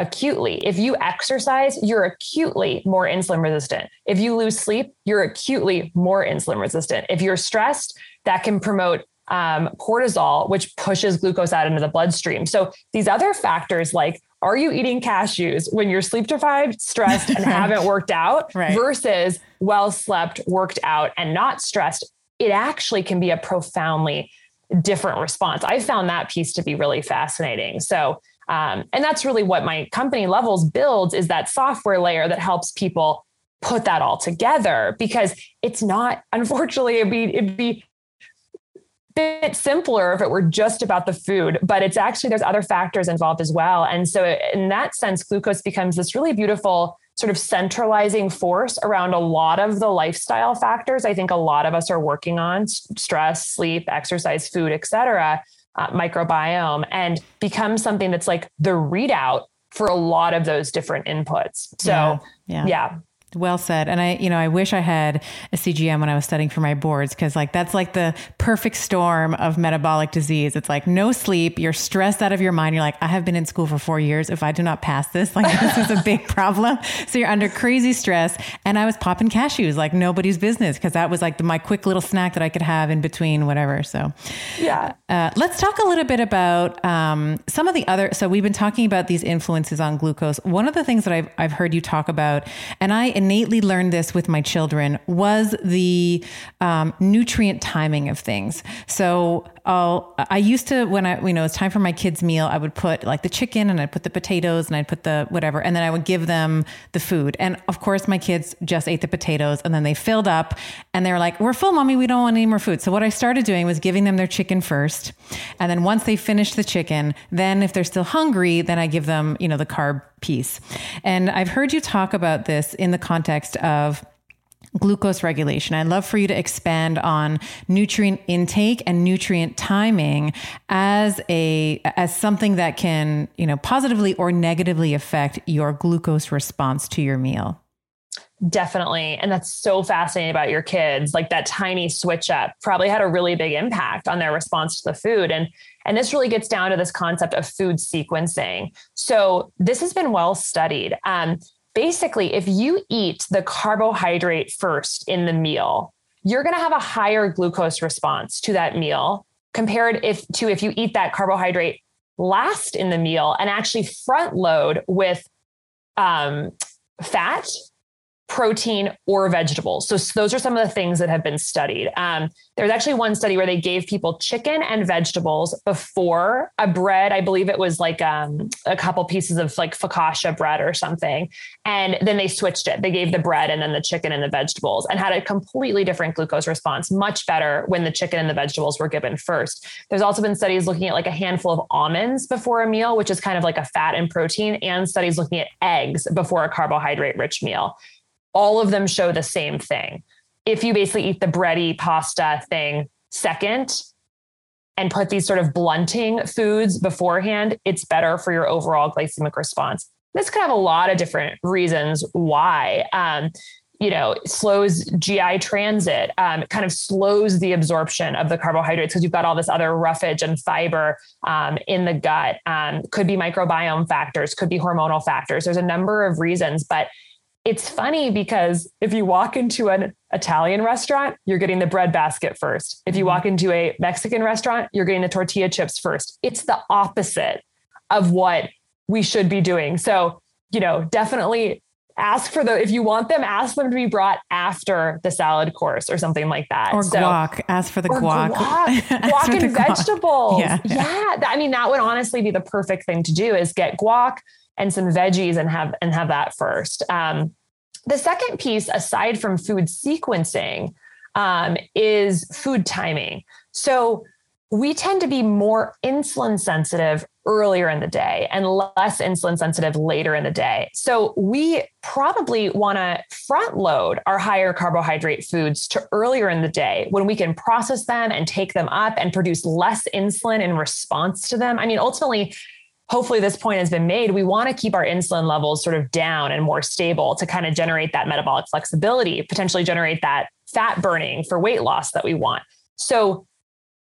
acutely. If you exercise, you're acutely more insulin resistant. If you lose sleep, you're acutely more insulin resistant. If you're stressed, that can promote um, cortisol, which pushes glucose out into the bloodstream. So these other factors, like, are you eating cashews when you're sleep deprived, stressed, and haven't worked out right. versus well slept, worked out, and not stressed? It actually can be a profoundly different response. I found that piece to be really fascinating. So, um, and that's really what my company Levels builds, is that software layer that helps people put that all together, because it's not, unfortunately, it'd be, it'd be bit simpler if it were just about the food, but it's actually, there's other factors involved as well. And so in that sense, glucose becomes this really beautiful sort of centralizing force around a lot of the lifestyle factors I think a lot of us are working on: stress, sleep, exercise, food, et cetera, uh, microbiome, and becomes something that's like the readout for a lot of those different inputs. So yeah. yeah. yeah. Well said. And I, you know, I wish I had a C G M when I was studying for my boards, because like, that's like the perfect storm of metabolic disease. It's like no sleep, you're stressed out of your mind. You're like, I have been in school for four years. If I do not pass this, like this is a big problem. So you're under crazy stress. And I was popping cashews like nobody's business, because that was like the, my quick little snack that I could have in between whatever. So yeah. Uh, let's talk a little bit about um, some of the other, so we've been talking about these influences on glucose. One of the things that I've, I've heard you talk about, and I innately learned this with my children, was the um, nutrient timing of things. So I'll, I used to, when I, you know, it's time for my kids' meal, I would put like the chicken and I'd put the potatoes and I'd put the whatever, and then I would give them the food. And of course my kids just ate the potatoes and then they filled up and they were like, we're full, mommy, we don't want any more food. So what I started doing was giving them their chicken first. And then once they finished the chicken, then if they're still hungry, then I give them, you know, the carb piece. And I've heard you talk about this in the context of glucose regulation. I'd love for you to expand on nutrient intake and nutrient timing as a, as something that can, you know, positively or negatively affect your glucose response to your meal. Definitely. And that's so fascinating about your kids. Like that tiny switch up probably had a really big impact on their response to the food. And, and this really gets down to this concept of food sequencing. So this has been well studied. Um, basically, if you eat the carbohydrate first in the meal, you're going to have a higher glucose response to that meal compared if to if you eat that carbohydrate last in the meal and actually front load with um, fat, protein, or vegetables. So, so those are some of the things that have been studied. Um, there's actually one study where they gave people chicken and vegetables before a bread. I believe it was like um, a couple pieces of like focaccia bread or something. And then they switched it. They gave the bread and then the chicken and the vegetables, and had a completely different glucose response, much better when the chicken and the vegetables were given first. There's also been studies looking at like a handful of almonds before a meal, which is kind of like a fat and protein, and studies looking at eggs before a carbohydrate rich meal. All of them show the same thing. If you basically eat the bready pasta thing second and put these sort of blunting foods beforehand, it's better for your overall glycemic response. This could have a lot of different reasons why. Um, you know, it slows G I transit, um, it kind of slows the absorption of the carbohydrates because you've got all this other roughage and fiber um, in the gut. Um, could be microbiome factors, could be hormonal factors. There's a number of reasons, but it's funny because if you walk into an Italian restaurant, you're getting the bread basket first. If you walk into a Mexican restaurant, you're getting the tortilla chips first. It's the opposite of what we should be doing. So, you know, definitely ask for the, if you want them, ask them to be brought after the salad course or something like that. Or so, guac, ask for the or guac. Guac, guac and vegetables. Yeah, yeah. yeah. I mean, that would honestly be the perfect thing to do, is get guac and some veggies and have, and have that first. Um, the second piece, aside from food sequencing, um, is food timing. So we tend to be more insulin sensitive earlier in the day and less insulin sensitive later in the day. So we probably want to front load our higher carbohydrate foods to earlier in the day when we can process them and take them up and produce less insulin in response to them. I mean, ultimately, hopefully this point has been made. We want to keep our insulin levels sort of down and more stable to kind of generate that metabolic flexibility, potentially generate that fat burning for weight loss that we want. So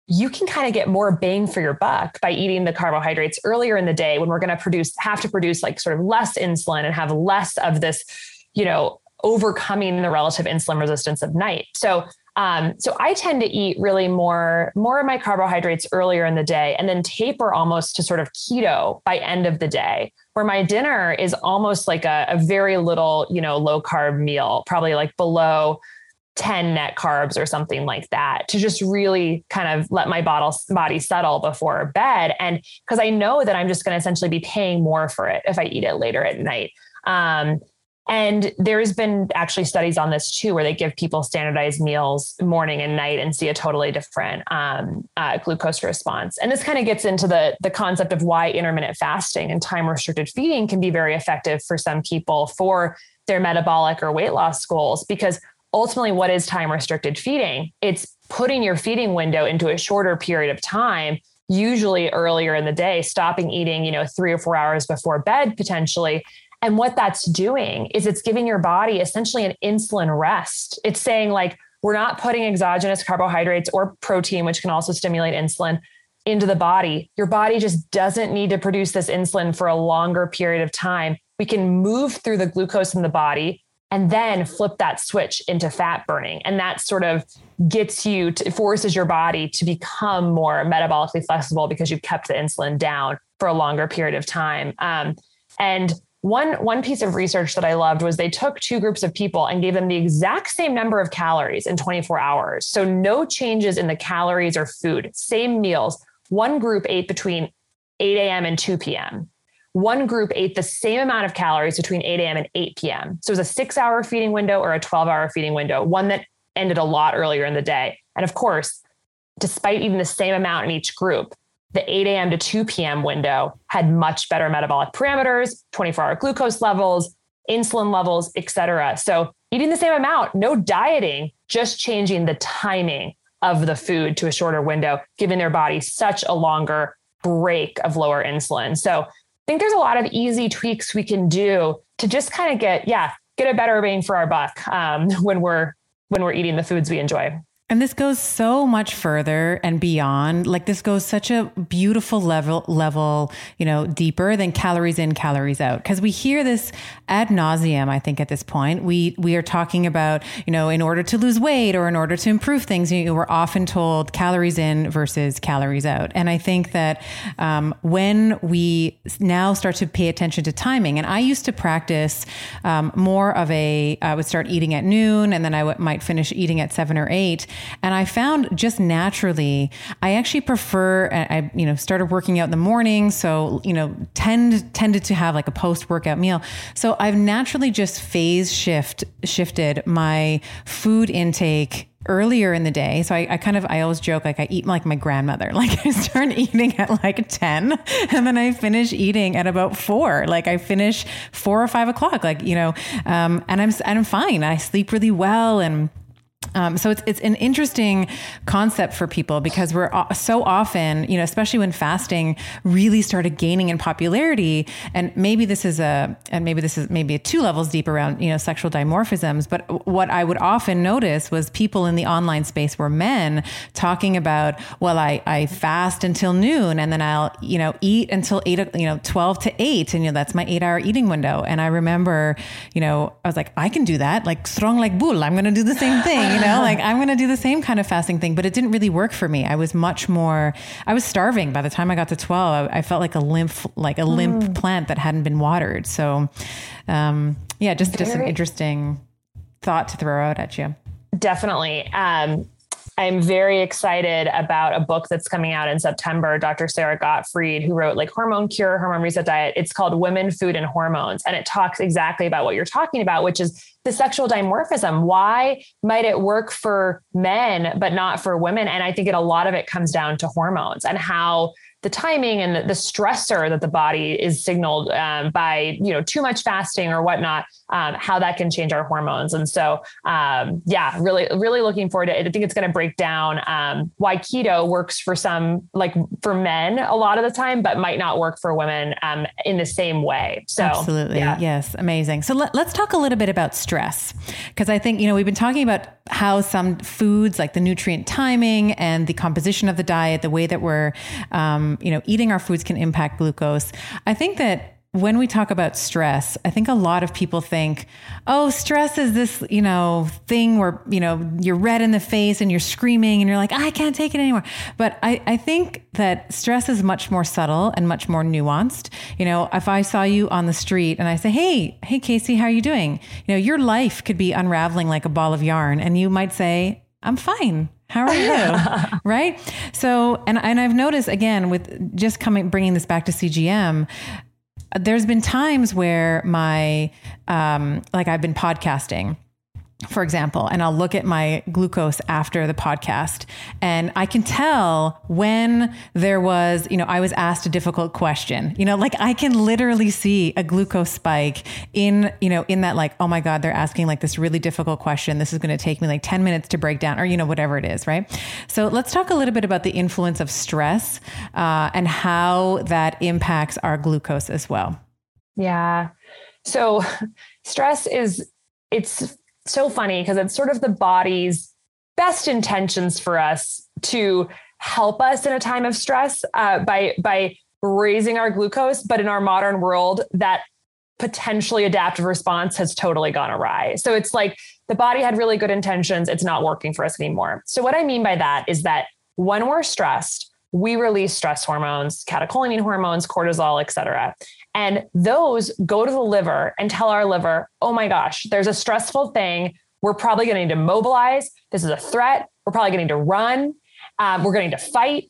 you can kind of get more bang for your buck by eating the carbohydrates earlier in the day when we're going to produce, have to produce like sort of less insulin and have less of this, you know, overcoming the relative insulin resistance of night. So, um, so I tend to eat really more, more of my carbohydrates earlier in the day and then taper almost to sort of keto by end of the day, where my dinner is almost like a, a very little, you know, low carb meal, probably like below ten net carbs or something like that, to just really kind of let my bottle, body settle before bed. And because I know that I'm just going to essentially be paying more for it if I eat it later at night. Um, and there's been actually studies on this too, where they give people standardized meals morning and night and see a totally different um, uh, glucose response. And this kind of gets into the, the concept of why intermittent fasting and time restricted feeding can be very effective for some people for their metabolic or weight loss goals, because ultimately, what is time restricted feeding? It's putting your feeding window into a shorter period of time, usually earlier in the day, stopping eating, you know, three or four hours before bed, potentially. And what that's doing is it's giving your body essentially an insulin rest. It's saying like, we're not putting exogenous carbohydrates or protein, which can also stimulate insulin, into the body. Your body just doesn't need to produce this insulin for a longer period of time. We can move through the glucose in the body and then flip that switch into fat burning. And that sort of gets you to, forces your body to become more metabolically flexible because you've kept the insulin down for a longer period of time. Um, and one, one piece of research that I loved was they took two groups of people and gave them the exact same number of calories in twenty-four hours. So no changes in the calories or food, same meals. One group ate between eight a.m. and two p.m. One group ate the same amount of calories between eight a.m. and eight p.m. So it was a six hour feeding window or a twelve hour feeding window, one that ended a lot earlier in the day. And of course, despite eating the same amount in each group, the eight a.m. to two p.m. window had much better metabolic parameters, twenty-four hour glucose levels, insulin levels, et cetera. So eating the same amount, no dieting, just changing the timing of the food to a shorter window, giving their body such a longer break of lower insulin. So I think there's a lot of easy tweaks we can do to just kind of get, yeah, get a better bang for our buck um, when we're, when we're eating the foods we enjoy. And this goes so much further and beyond. Like this goes such a beautiful level, level, you know, deeper than calories in, calories out. Cause we hear this ad nauseum, I think at this point, we, we are talking about, you know, in order to lose weight or in order to improve things, you know, we're often told calories in versus calories out. And I think that, um, when we now start to pay attention to timing, and I used to practice, um, more of a, I would start eating at noon and then I w- might finish eating at seven or eight. And I found just naturally, I actually prefer, I, you know, started working out in the morning. So, you know, tend, tended to have like a post-workout meal. So I've naturally just phase shift, shifted my food intake earlier in the day. So I, I kind of, I always joke, like I eat like my grandmother, like I start eating at like ten and then I finish eating at about four. Like I finish four or five o'clock, like, you know, um, and I'm, and I'm fine. I sleep really well. And Um, so it's, it's an interesting concept for people because we're so often, you know, especially when fasting really started gaining in popularity, and maybe this is a, and maybe this is maybe two levels deep around, you know, sexual dimorphisms. But what I would often notice was people in the online space were men talking about, well, I, I fast until noon and then I'll, you know, eat until eight, you know, twelve to eight. And, you know, that's my eight hour eating window. And I remember, you know, I was like, I can do that, like strong like bull. I'm going to do the same thing. You know, like I'm going to do the same kind of fasting thing, but it didn't really work for me. I was much more, I was starving by the time I got to twelve. I, I felt like a limp, like a limp mm. plant that hadn't been watered. So, um, yeah, just, just an interesting thought to throw out at you. Definitely. Um, I'm very excited about a book that's coming out in September. Doctor Sarah Gottfried, who wrote like Hormone Cure, Hormone Reset Diet. It's called Women, Food, and Hormones. And it talks exactly about what you're talking about, which is the sexual dimorphism. Why might it work for men, but not for women? And I think it, a lot of it comes down to hormones and how the timing and the, the stressor that the body is signaled um, by, you know, too much fasting or whatnot, um, how that can change our hormones. And so, um, yeah, really, really looking forward to it. I think it's going to break down um, why keto works for some, like for men a lot of the time, but might not work for women um, in the same way. So absolutely. Yeah. Yes. Amazing. So let, let's talk a little bit about stress. Because I think, you know, we've been talking about how some foods, like the nutrient timing and the composition of the diet, the way that we're, um, you know, eating our foods can impact glucose. I think that when we talk about stress, I think a lot of people think, oh, stress is this, you know, thing where, you know, you're red in the face and you're screaming and you're like, I can't take it anymore. But I, I think that stress is much more subtle and much more nuanced. You know, if I saw you on the street and I say, hey, hey, Casey, how are you doing? You know, your life could be unraveling like a ball of yarn and you might say, I'm fine. How are you? Right? So, and, and I've noticed again, with just coming, bringing this back to C G M, there's been times where my, um, like I've been podcasting, for example, and I'll look at my glucose after the podcast and I can tell when there was, you know, I was asked a difficult question, you know, like I can literally see a glucose spike in, you know, in that like, oh my God, they're asking like this really difficult question. This is going to take me like ten minutes to break down or, you know, whatever it is. Right. So let's talk a little bit about the influence of stress, uh, and how that impacts our glucose as well. Yeah. So stress is, it's so funny because it's sort of the body's best intentions for us to help us in a time of stress, uh, by, by raising our glucose. But in our modern world, that potentially adaptive response has totally gone awry. So it's like the body had really good intentions. It's not working for us anymore. So what I mean by that is that when we're stressed, we release stress hormones, catecholamine hormones, cortisol, et cetera. And those go to the liver and tell our liver, oh my gosh, there's a stressful thing. We're probably going to need to mobilize. This is a threat. We're probably going to need to run. Um, we're going to need to fight.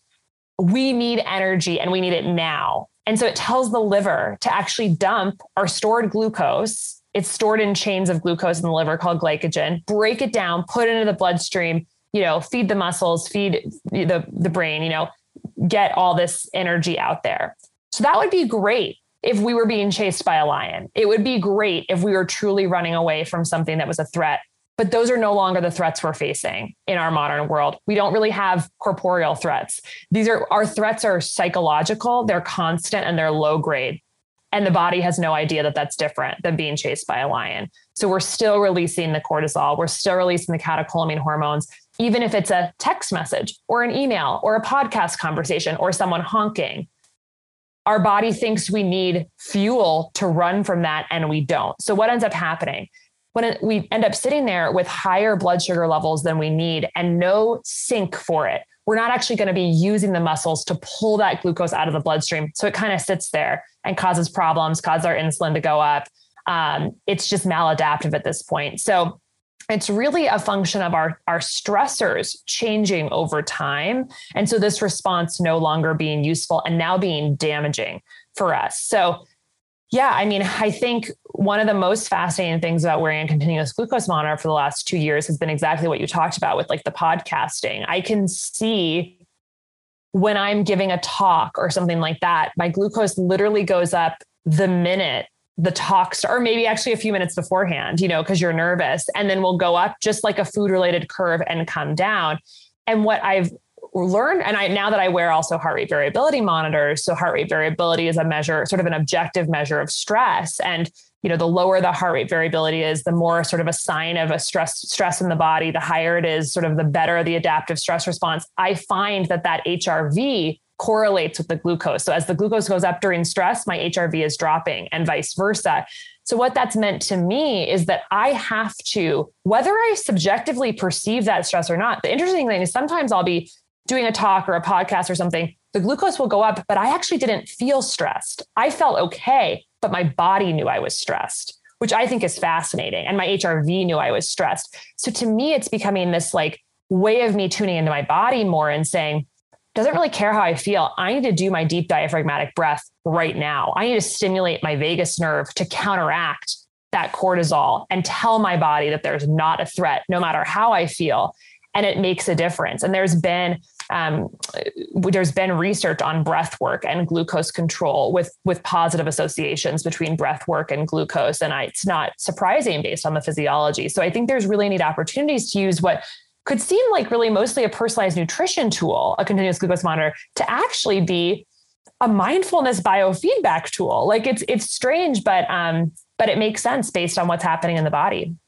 We need energy and we need it now. And so it tells the liver to actually dump our stored glucose. It's stored in chains of glucose in the liver called glycogen, break it down, put it into the bloodstream, you know, feed the muscles, feed the, the brain, you know, get all this energy out there. So that would be great if we were being chased by a lion. It would be great if we were truly running away from something that was a threat. But those are no longer the threats we're facing in our modern world. We don't really have corporeal threats. These are, our threats are psychological, they're constant, and they're low grade. And the body has no idea that that's different than being chased by a lion. So we're still releasing the cortisol. We're still releasing the catecholamine hormones, even if it's a text message or an email or a podcast conversation or someone honking. Our body thinks we need fuel to run from that, and we don't. So what ends up happening? When it, we end up sitting there with higher blood sugar levels than we need and no sink for it, we're not actually going to be using the muscles to pull that glucose out of the bloodstream. So it kind of sits there and causes problems, causes our insulin to go up. Um, it's just maladaptive at this point. So it's really a function of our, our stressors changing over time. And so this response no longer being useful and now being damaging for us. So yeah, I mean, I think one of the most fascinating things about wearing a continuous glucose monitor for the last two years has been exactly what you talked about with like the podcasting. I can see when I'm giving a talk or something like that, my glucose literally goes up the minute the talk start, or maybe actually a few minutes beforehand, you know, because you're nervous, and then we'll go up just like a food related curve and come down. And what I've learned, and I, now that I wear also heart rate variability monitors, so heart rate variability is a measure, sort of an objective measure of stress. And, you know, the lower the heart rate variability is, the more sort of a sign of a stress, stress in the body, the higher it is, sort of the better the adaptive stress response. I find that that H R V correlates with the glucose. So as the glucose goes up during stress, my H R V is dropping, and vice versa. So what that's meant to me is that I have to, whether I subjectively perceive that stress or not, the interesting thing is sometimes I'll be doing a talk or a podcast or something, the glucose will go up, but I actually didn't feel stressed. I felt okay, but my body knew I was stressed, which I think is fascinating. And my H R V knew I was stressed. So to me, it's becoming this like way of me tuning into my body more and saying, doesn't really care how I feel. I need to do my deep diaphragmatic breath right now. I need to stimulate my vagus nerve to counteract that cortisol and tell my body that there's not a threat, no matter how I feel. And it makes a difference. And there's been um, there's been research on breath work and glucose control with, with positive associations between breath work and glucose. And I, it's not surprising based on the physiology. So I think there's really neat opportunities to use what could seem like really mostly a personalized nutrition tool, a continuous glucose monitor, to actually be a mindfulness biofeedback tool. Like it's, it's strange, but, um, but it makes sense based on what's happening in the body.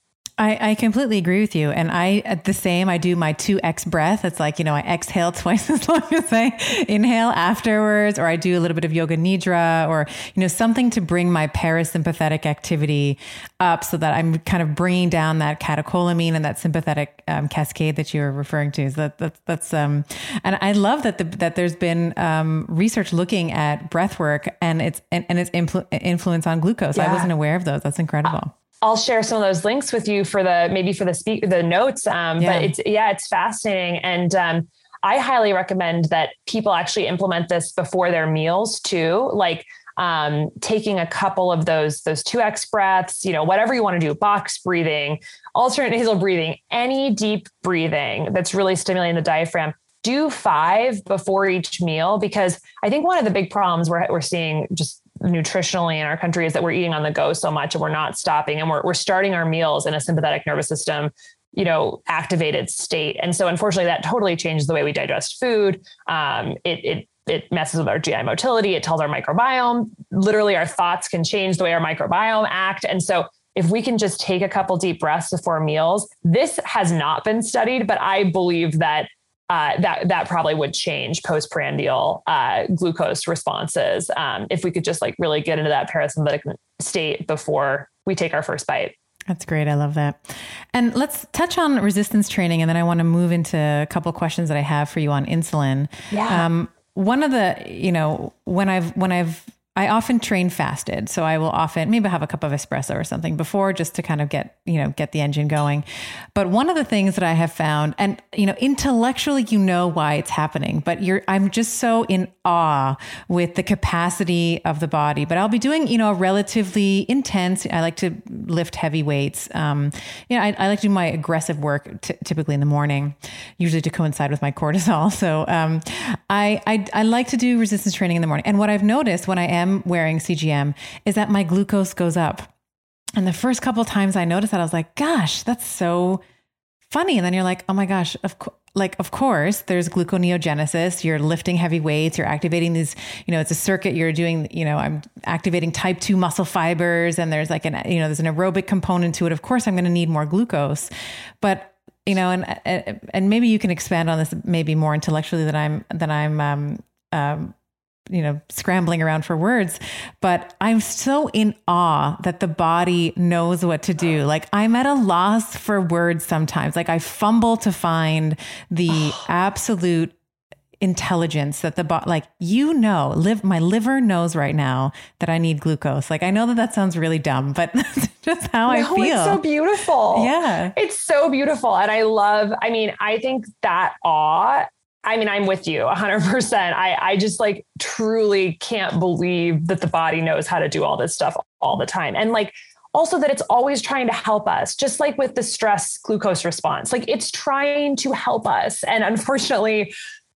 I, I completely agree with you. And I, at the same, I do my two X breath. It's like, you know, I exhale twice as long as I inhale afterwards, or I do a little bit of yoga nidra, or, you know, something to bring my parasympathetic activity up so that I'm kind of bringing down that catecholamine and that sympathetic um, cascade that you were referring to. So that, that, that's, um, and I love that the, that there's been um, research looking at breath work and its, and, and its influ- influence on glucose. Yeah. I wasn't aware of those. That's incredible. Uh- I'll share some of those links with you for the, maybe for the speak, the notes. Um, yeah. But it's, yeah, it's fascinating. And, um, I highly recommend that people actually implement this before their meals too. Like, um, taking a couple of those, those two X breaths, you know, whatever you want to do, box breathing, alternate nasal breathing, any deep breathing that's really stimulating the diaphragm. Do five before each meal, because I think one of the big problems we're, we're seeing just nutritionally in our country is that we're eating on the go so much and we're not stopping, and we're, we're starting our meals in a sympathetic nervous system, you know, activated state. And so unfortunately that totally changes the way we digest food. Um, it, it, it messes with our G I motility. It tells our microbiome, literally our thoughts can change the way our microbiome act. And so if we can just take a couple deep breaths before meals, this has not been studied, but I believe that Uh, that that probably would change postprandial uh, glucose responses um, if we could just like really get into that parasympathetic state before we take our first bite. That's great. I love that. And let's touch on resistance training, and then I want to move into a couple of questions that I have for you on insulin. Yeah. Um, one of the, you know, when I've when I've I often train fasted. So I will often maybe have a cup of espresso or something before, just to kind of get, you know, get the engine going. But one of the things that I have found, and, you know, intellectually, you know why it's happening, but you're, I'm just so in awe with the capacity of the body. But I'll be doing, you know, a relatively intense, I like to lift heavy weights. Um, you know, I, I like to do my aggressive work t- typically in the morning, usually to coincide with my cortisol. So um, I, I, I like to do resistance training in the morning. And what I've noticed when I am am wearing C G M is that my glucose goes up. And the first couple of times I noticed that, I was like, gosh, that's so funny. And then you're like, oh my gosh, of course. Like, of course, there's gluconeogenesis. You're lifting heavy weights. You're activating these, you know, it's a circuit you're doing, you know, I'm activating type two muscle fibers, and there's like an, you know, there's an aerobic component to it. Of course, I'm going to need more glucose, but, you know, and, and maybe you can expand on this maybe more intellectually than I'm, than I'm, um, um, you know, scrambling around for words, but I'm so in awe that the body knows what to do. Like, I'm at a loss for words sometimes. Like, I fumble to find the absolute intelligence that the body, like, you know, live, my liver knows right now that I need glucose. Like, I know that that sounds really dumb, but that's just how no, I feel. It's so beautiful. Yeah. It's so beautiful. And I love, I mean, I think that awe, I mean, I'm with you a hundred percent. I, I just like truly can't believe that the body knows how to do all this stuff all the time. And like, also that it's always trying to help us, just like with the stress glucose response, like it's trying to help us. And unfortunately,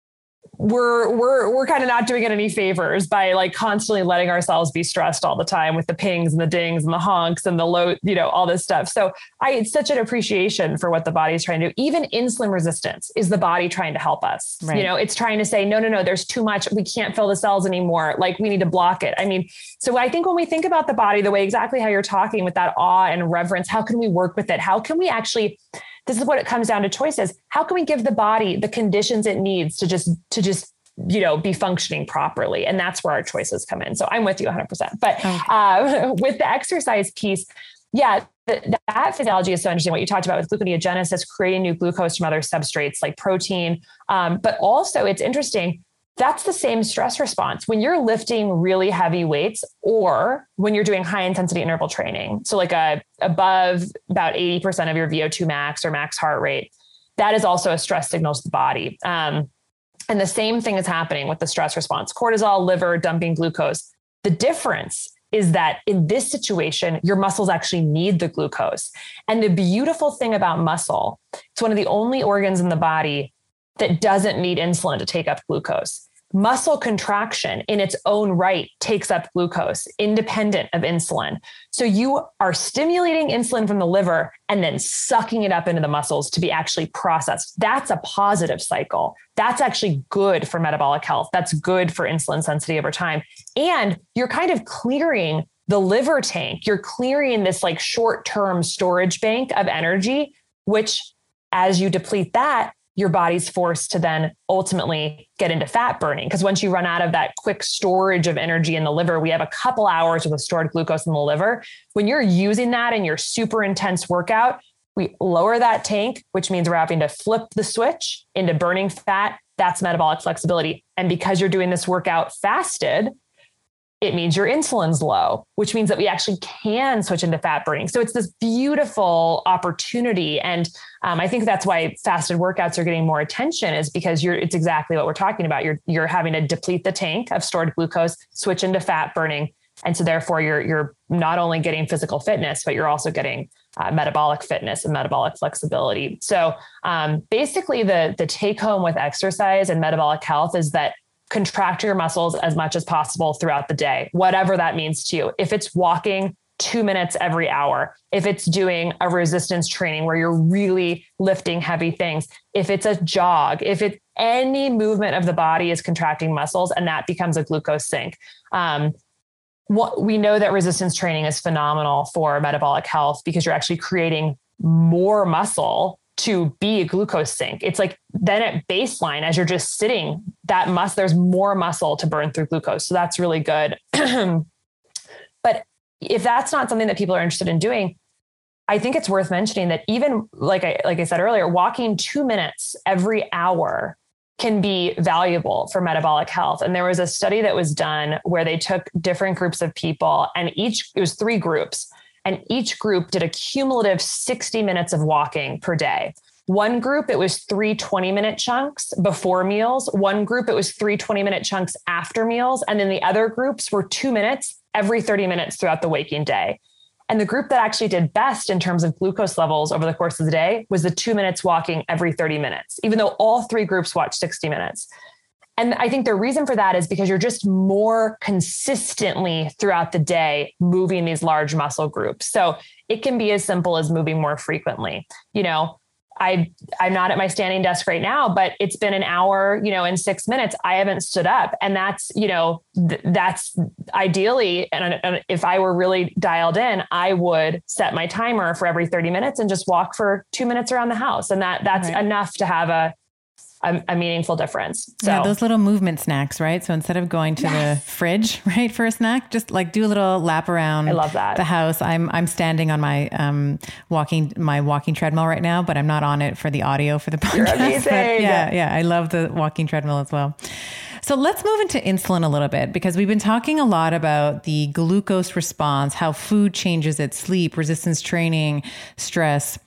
we're, we're, we're kind of not doing it any favors by like constantly letting ourselves be stressed all the time with the pings and the dings and the honks and the low, you know, all this stuff. So I, it's such an appreciation for what the body's trying to do. Even insulin resistance is the body trying to help us. Right. You know, it's trying to say, no, no, no, there's too much. We can't fill the cells anymore. Like, we need to block it. I mean, so I think when we think about the body, the way exactly how you're talking with that awe and reverence, how can we work with it? How can we actually, this is what it comes down to choices. How can we give the body the conditions it needs to just, to just, you know, be functioning properly? And that's where our choices come in. So I'm with you one hundred percent. But okay. uh, with the exercise piece, yeah, the, that physiology is so interesting. What you talked about with gluconeogenesis, creating new glucose from other substrates like protein. Um, but also it's interesting. That's the same stress response when you're lifting really heavy weights or when you're doing high intensity interval training. So like a above about eighty percent of your V O two max or max heart rate, that is also a stress signal to the body. Um, and the same thing is happening with the stress response, cortisol, liver, dumping glucose. The difference is that in this situation, your muscles actually need the glucose. And the beautiful thing about muscle, it's one of the only organs in the body that doesn't need insulin to take up glucose. Muscle contraction in its own right takes up glucose independent of insulin. So you are stimulating insulin from the liver and then sucking it up into the muscles to be actually processed. That's a positive cycle. That's actually good for metabolic health. That's good for insulin sensitivity over time. And you're kind of clearing the liver tank, you're clearing this like short-term storage bank of energy, which as you deplete that, your body's forced to then ultimately get into fat burning. Because once you run out of that quick storage of energy in the liver, we have a couple hours with stored glucose in the liver. When you're using that in your super intense workout, we lower that tank, which means we're having to flip the switch into burning fat. That's metabolic flexibility. And because you're doing this workout fasted, it means your insulin's low, which means that we actually can switch into fat burning. So it's this beautiful opportunity. And um, I think that's why fasted workouts are getting more attention, is because you're, it's exactly what we're talking about. You're, you're having to deplete the tank of stored glucose, switch into fat burning. And so therefore you're, you're not only getting physical fitness, but you're also getting uh, metabolic fitness and metabolic flexibility. So um, basically the, the take home with exercise and metabolic health is that contract your muscles as much as possible throughout the day, whatever that means to you. If it's walking two minutes every hour, if it's doing a resistance training where you're really lifting heavy things, if it's a jog, if it's any movement of the body is contracting muscles, and that becomes a glucose sink. Um, what we know that resistance training is phenomenal for metabolic health because you're actually creating more muscle to be a glucose sink. It's like then at baseline, as you're just sitting, that muscle, there's more muscle to burn through glucose. So that's really good. But if that's not something that people are interested in doing, I think it's worth mentioning that even like I, like I said earlier, walking two minutes every hour can be valuable for metabolic health. And there was a study that was done where they took different groups of people, and each, it was three groups. And each group did a cumulative sixty minutes of walking per day. One group, it was three twenty minute chunks before meals. One group, it was three twenty minute chunks after meals. And then the other groups were two minutes every thirty minutes throughout the waking day. And the group that actually did best in terms of glucose levels over the course of the day was the two minutes walking every thirty minutes, even though all three groups watched sixty minutes. And I think the reason for that is because you're just more consistently throughout the day moving these large muscle groups. So it can be as simple as moving more frequently. You know, I, I'm not at my standing desk right now, but it's been an hour, you know, in six minutes, I haven't stood up. And that's, you know, th- that's ideally, and, and if I were really dialed in, I would set my timer for every thirty minutes and just walk for two minutes around the house. And that that's right. enough to have a, A, a meaningful difference. So yeah, those little movement snacks, right? So instead of going to yes. the fridge, right, for a snack, just like do a little lap around I love that. the house. I'm I'm standing on my um walking my walking treadmill right now, but I'm not on it for the audio for the podcast. You're amazing. But yeah, yeah, I love the walking treadmill as well. So let's move into insulin a little bit, because we've been talking a lot about the glucose response, how food changes it, sleep, resistance training, stress.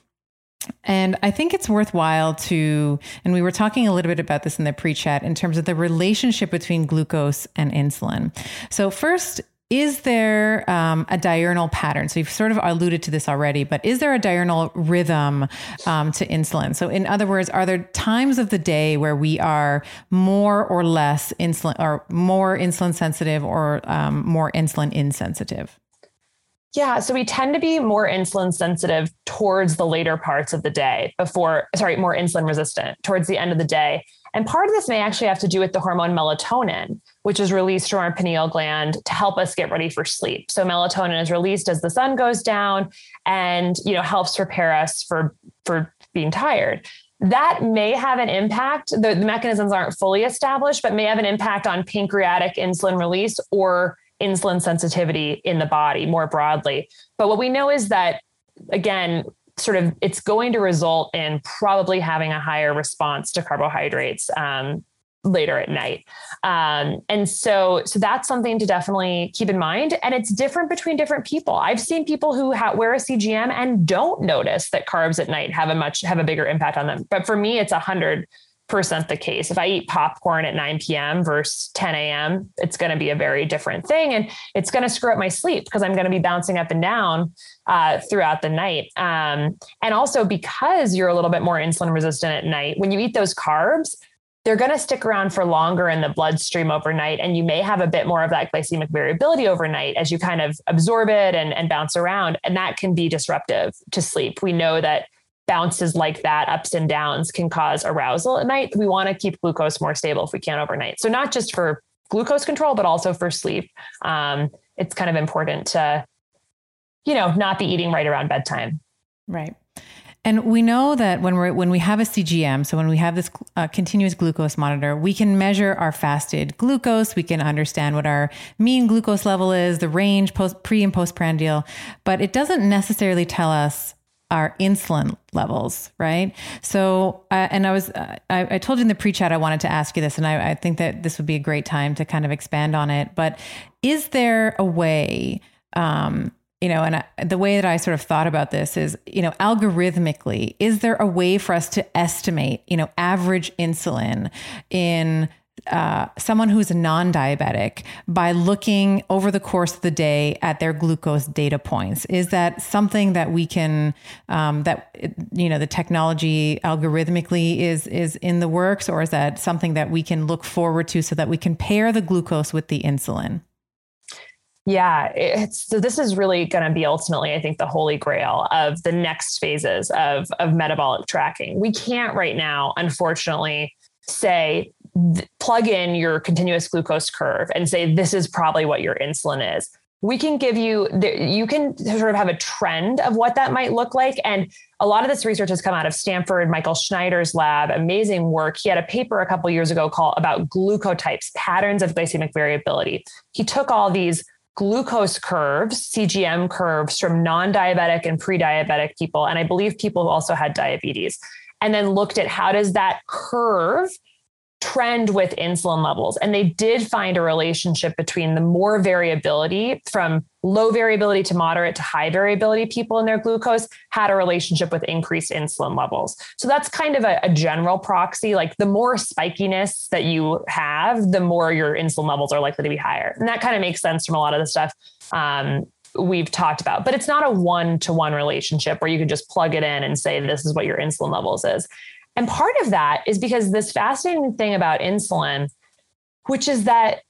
And I think it's worthwhile to, and we were talking a little bit about this in the pre-chat in terms of the relationship between glucose and insulin. So first, is there um, a diurnal pattern? So you've sort of alluded to this already, but is there a diurnal rhythm um, to insulin? So in other words, are there times of the day where we are more or less insulin, or more insulin sensitive, or um, more insulin insensitive? Yeah. So we tend to be more insulin sensitive towards the later parts of the day before, sorry, more insulin resistant towards the end of the day. And part of this may actually have to do with the hormone melatonin, which is released from our pineal gland to help us get ready for sleep. So melatonin is released as the sun goes down and, you know, helps prepare us for, for being tired. That may have an impact. The, the mechanisms aren't fully established, but may have an impact on pancreatic insulin release or insulin sensitivity in the body more broadly. But what we know is that, again, sort of it's going to result in probably having a higher response to carbohydrates um, later at night. Um, and so, so that's something to definitely keep in mind. And it's different between different people. I've seen people who ha- wear a C G M and don't notice that carbs at night have a much, have a bigger impact on them. But for me, it's a hundred percent the case. If I eat popcorn at nine p.m. versus ten a.m., it's going to be a very different thing. And it's going to screw up my sleep because I'm going to be bouncing up and down uh, throughout the night. Um, and also because you're a little bit more insulin resistant at night, when you eat those carbs, they're going to stick around for longer in the bloodstream overnight. And you may have a bit more of that glycemic variability overnight as you kind of absorb it and, and bounce around. And that can be disruptive to sleep. We know that bounces like that, ups and downs, can cause arousal at night. We want to keep glucose more stable if we can overnight. So not just for glucose control, but also for sleep. Um, it's kind of important to, you know, not be eating right around bedtime. Right. And we know that when we're when we have a C G M, so when we have this uh, continuous glucose monitor, we can measure our fasted glucose. We can understand what our mean glucose level is, the range post pre and postprandial, but it doesn't necessarily tell us our insulin levels, right? So, uh, and I was uh, I, I told you in the pre-chat I wanted to ask you this, and I, I think that this would be a great time to kind of expand on it. But is there a way? Um, You know, and I, the way that I sort of thought about this is, you know, algorithmically, is there a way for us to estimate, you know, average insulin in uh, someone who's non-diabetic by looking over the course of the day at their glucose data points? Is that something that we can, um, that, you know, the technology algorithmically is, is in the works, or is that something that we can look forward to so that we can pair the glucose with the insulin? Yeah, it's, so this is really going to be ultimately, I think, the holy grail of the next phases of, of metabolic tracking. We can't right now, unfortunately, say, th- plug in your continuous glucose curve and say, this is probably what your insulin is. We can give you, you can sort of have a trend of what that might look like. And a lot of this research has come out of Stanford, Michael Schneider's lab, amazing work. He had a paper a couple of years ago called about glucotypes, patterns of glycemic variability. He took all these glucose curves, C G M curves from non-diabetic and pre-diabetic people. And I believe people who also had diabetes, and then looked at how does that curve trend with insulin levels. And they did find a relationship between the more variability from low variability to moderate to high variability people in their glucose had a relationship with increased insulin levels. So that's kind of a, a general proxy. Like the more spikiness that you have, the more your insulin levels are likely to be higher. And that kind of makes sense from a lot of the stuff um, we've talked about, but it's not a one-to-one relationship where you can just plug it in and say, this is what your insulin levels is. And part of that is because this fascinating thing about insulin, which is that,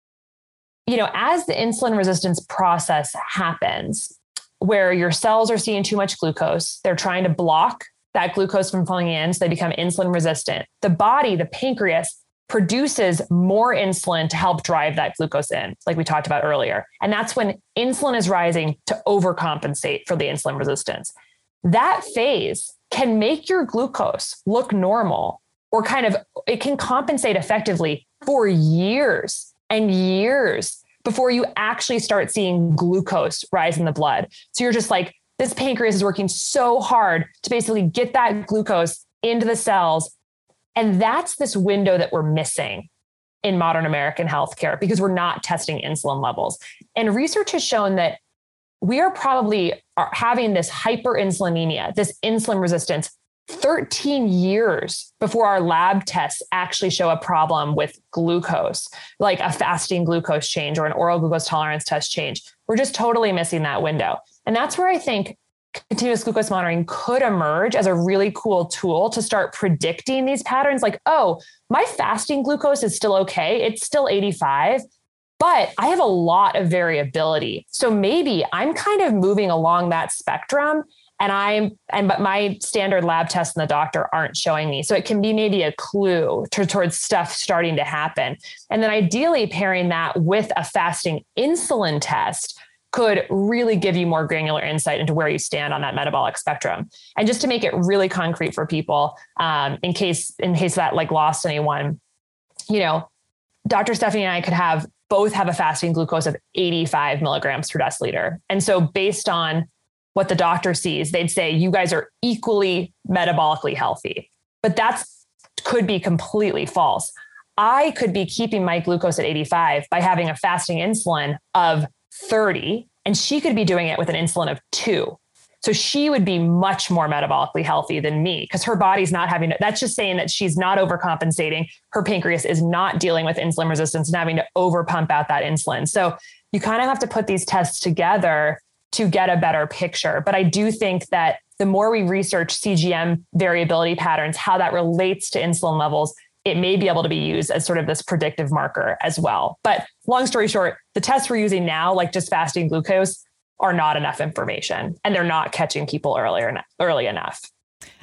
you know, as the insulin resistance process happens, where your cells are seeing too much glucose, they're trying to block that glucose from flowing in, so they become insulin resistant. The body, the pancreas, produces more insulin to help drive that glucose in, like we talked about earlier. And that's when insulin is rising to overcompensate for the insulin resistance. That phase can make your glucose look normal, or kind of, it can compensate effectively for years and years before you actually start seeing glucose rise in the blood. So you're just like, this pancreas is working so hard to basically get that glucose into the cells. And that's this window that we're missing in modern American healthcare because we're not testing insulin levels. And research has shown that we are probably are having this hyperinsulinemia, this insulin resistance, thirteen years before our lab tests actually show a problem with glucose, like a fasting glucose change or an oral glucose tolerance test change. We're just totally missing that window. And that's where I think continuous glucose monitoring could emerge as a really cool tool to start predicting these patterns. Like, oh, my fasting glucose is still okay. It's still eighty-five. But I have a lot of variability. So maybe I'm kind of moving along that spectrum, and I'm, and but my standard lab tests and the doctor aren't showing me. So it can be maybe a clue to, towards stuff starting to happen. And then ideally pairing that with a fasting insulin test could really give you more granular insight into where you stand on that metabolic spectrum. And just to make it really concrete for people, um, in case, in case that like lost anyone, you know, Doctor Stephanie and I could have both have a fasting glucose of eighty-five milligrams per deciliter. And so based on what the doctor sees, they'd say, you guys are equally metabolically healthy, but that's could be completely false. I could be keeping my glucose at eighty-five by having a fasting insulin of thirty, and she could be doing it with an insulin of two. So she would be much more metabolically healthy than me because her body's not having to, that's just saying that she's not overcompensating. Her pancreas is not dealing with insulin resistance and having to over pump out that insulin. So you kind of have to put these tests together to get a better picture. But I do think that the more we research C G M variability patterns, how that relates to insulin levels, it may be able to be used as sort of this predictive marker as well. But long story short, the tests we're using now, like just fasting glucose, are not enough information, and they're not catching people earlier early enough.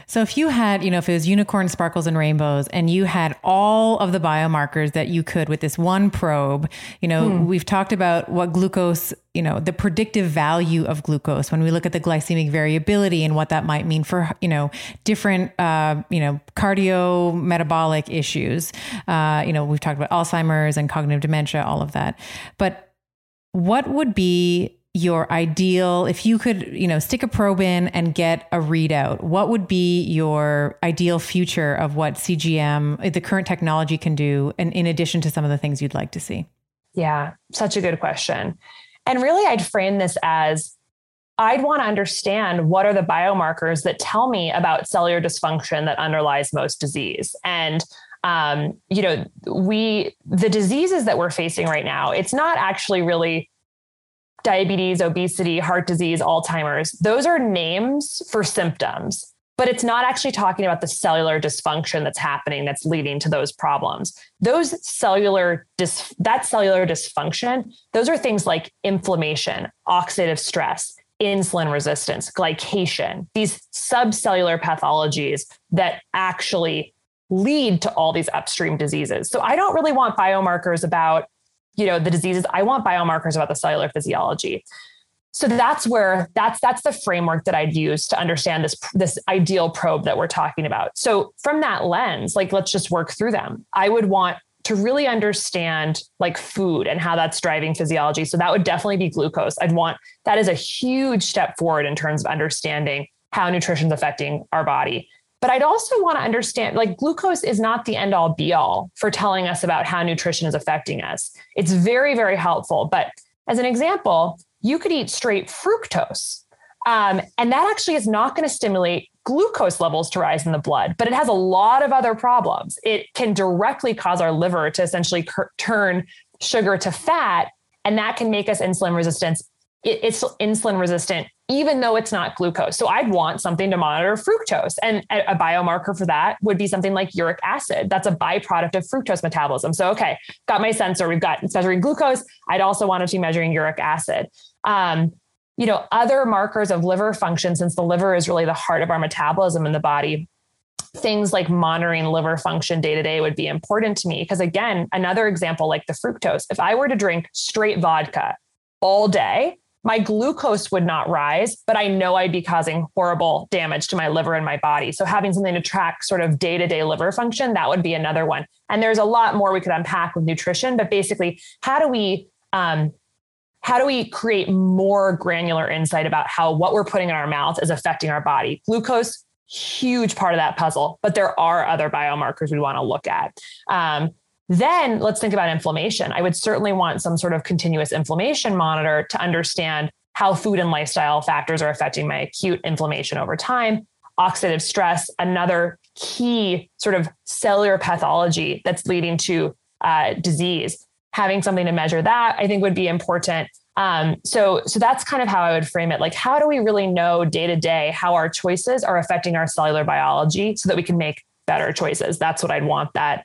So if you had, you know, if it was unicorn sparkles and rainbows and you had all of the biomarkers that you could with this one probe, you know, hmm. we've talked about what glucose, you know, the predictive value of glucose when we look at the glycemic variability and what that might mean for, you know, different, uh, you know, cardio metabolic issues. Uh, you know, we've talked about Alzheimer's and cognitive dementia, all of that. But what would be your ideal, if you could, you know, stick a probe in and get a readout, what would be your ideal future of what C G M, the current technology can do, and in addition to some of the things you'd like to see? Yeah, such a good question. And really, I'd frame this as, I'd want to understand what are the biomarkers that tell me about cellular dysfunction that underlies most disease. And um, you know, we, the diseases that we're facing right now, it's not actually really diabetes, obesity, heart disease, Alzheimer's. Those are names for symptoms, but it's not actually talking about the cellular dysfunction that's happening that's leading to those problems. Those cellular dis- that cellular dysfunction, those are things like inflammation, oxidative stress, insulin resistance, glycation, these subcellular pathologies that actually lead to all these upstream diseases. So I don't really want biomarkers about, you know, the diseases. I want biomarkers about the cellular physiology. So that's where that's that's the framework that I'd use to understand this this ideal probe that we're talking about. So from that lens, like, let's just work through them. I would want to really understand like food and how that's driving physiology. So that would definitely be glucose. I'd want, that is a huge step forward in terms of understanding how nutrition is affecting our body. But I'd also want to understand, like, glucose is not the end all be all for telling us about how nutrition is affecting us. It's very, very helpful. But as an example, you could eat straight fructose. Um, and that actually is not going to stimulate glucose levels to rise in the blood, but it has a lot of other problems. It can directly cause our liver to essentially cur- turn sugar to fat, and that can make us insulin resistant. It, it's insulin resistant, even though it's not glucose. So I'd want something to monitor fructose. And a, a biomarker for that would be something like uric acid. That's a byproduct of fructose metabolism. So, okay, got my sensor. We've got, it's measuring glucose. I'd also want it to be measuring uric acid. Um, you know, other markers of liver function, since the liver is really the heart of our metabolism in the body, things like monitoring liver function day to day would be important to me. Because again, another example like the fructose, if I were to drink straight vodka all day, my glucose would not rise, but I know I'd be causing horrible damage to my liver and my body. So having something to track sort of day-to-day liver function, that would be another one. And there's a lot more we could unpack with nutrition, but basically, how do we, um, how do we create more granular insight about how what we're putting in our mouth is affecting our body? Glucose, huge part of that puzzle, but there are other biomarkers we want to look at. Um, Then let's think about inflammation. I would certainly want some sort of continuous inflammation monitor to understand how food and lifestyle factors are affecting my acute inflammation over time. Oxidative stress, another key sort of cellular pathology that's leading to uh, disease. Having something to measure that, I think, would be important. Um, so, so that's kind of how I would frame it. Like, how do we really know day to day how our choices are affecting our cellular biology so that we can make better choices? That's what I'd want that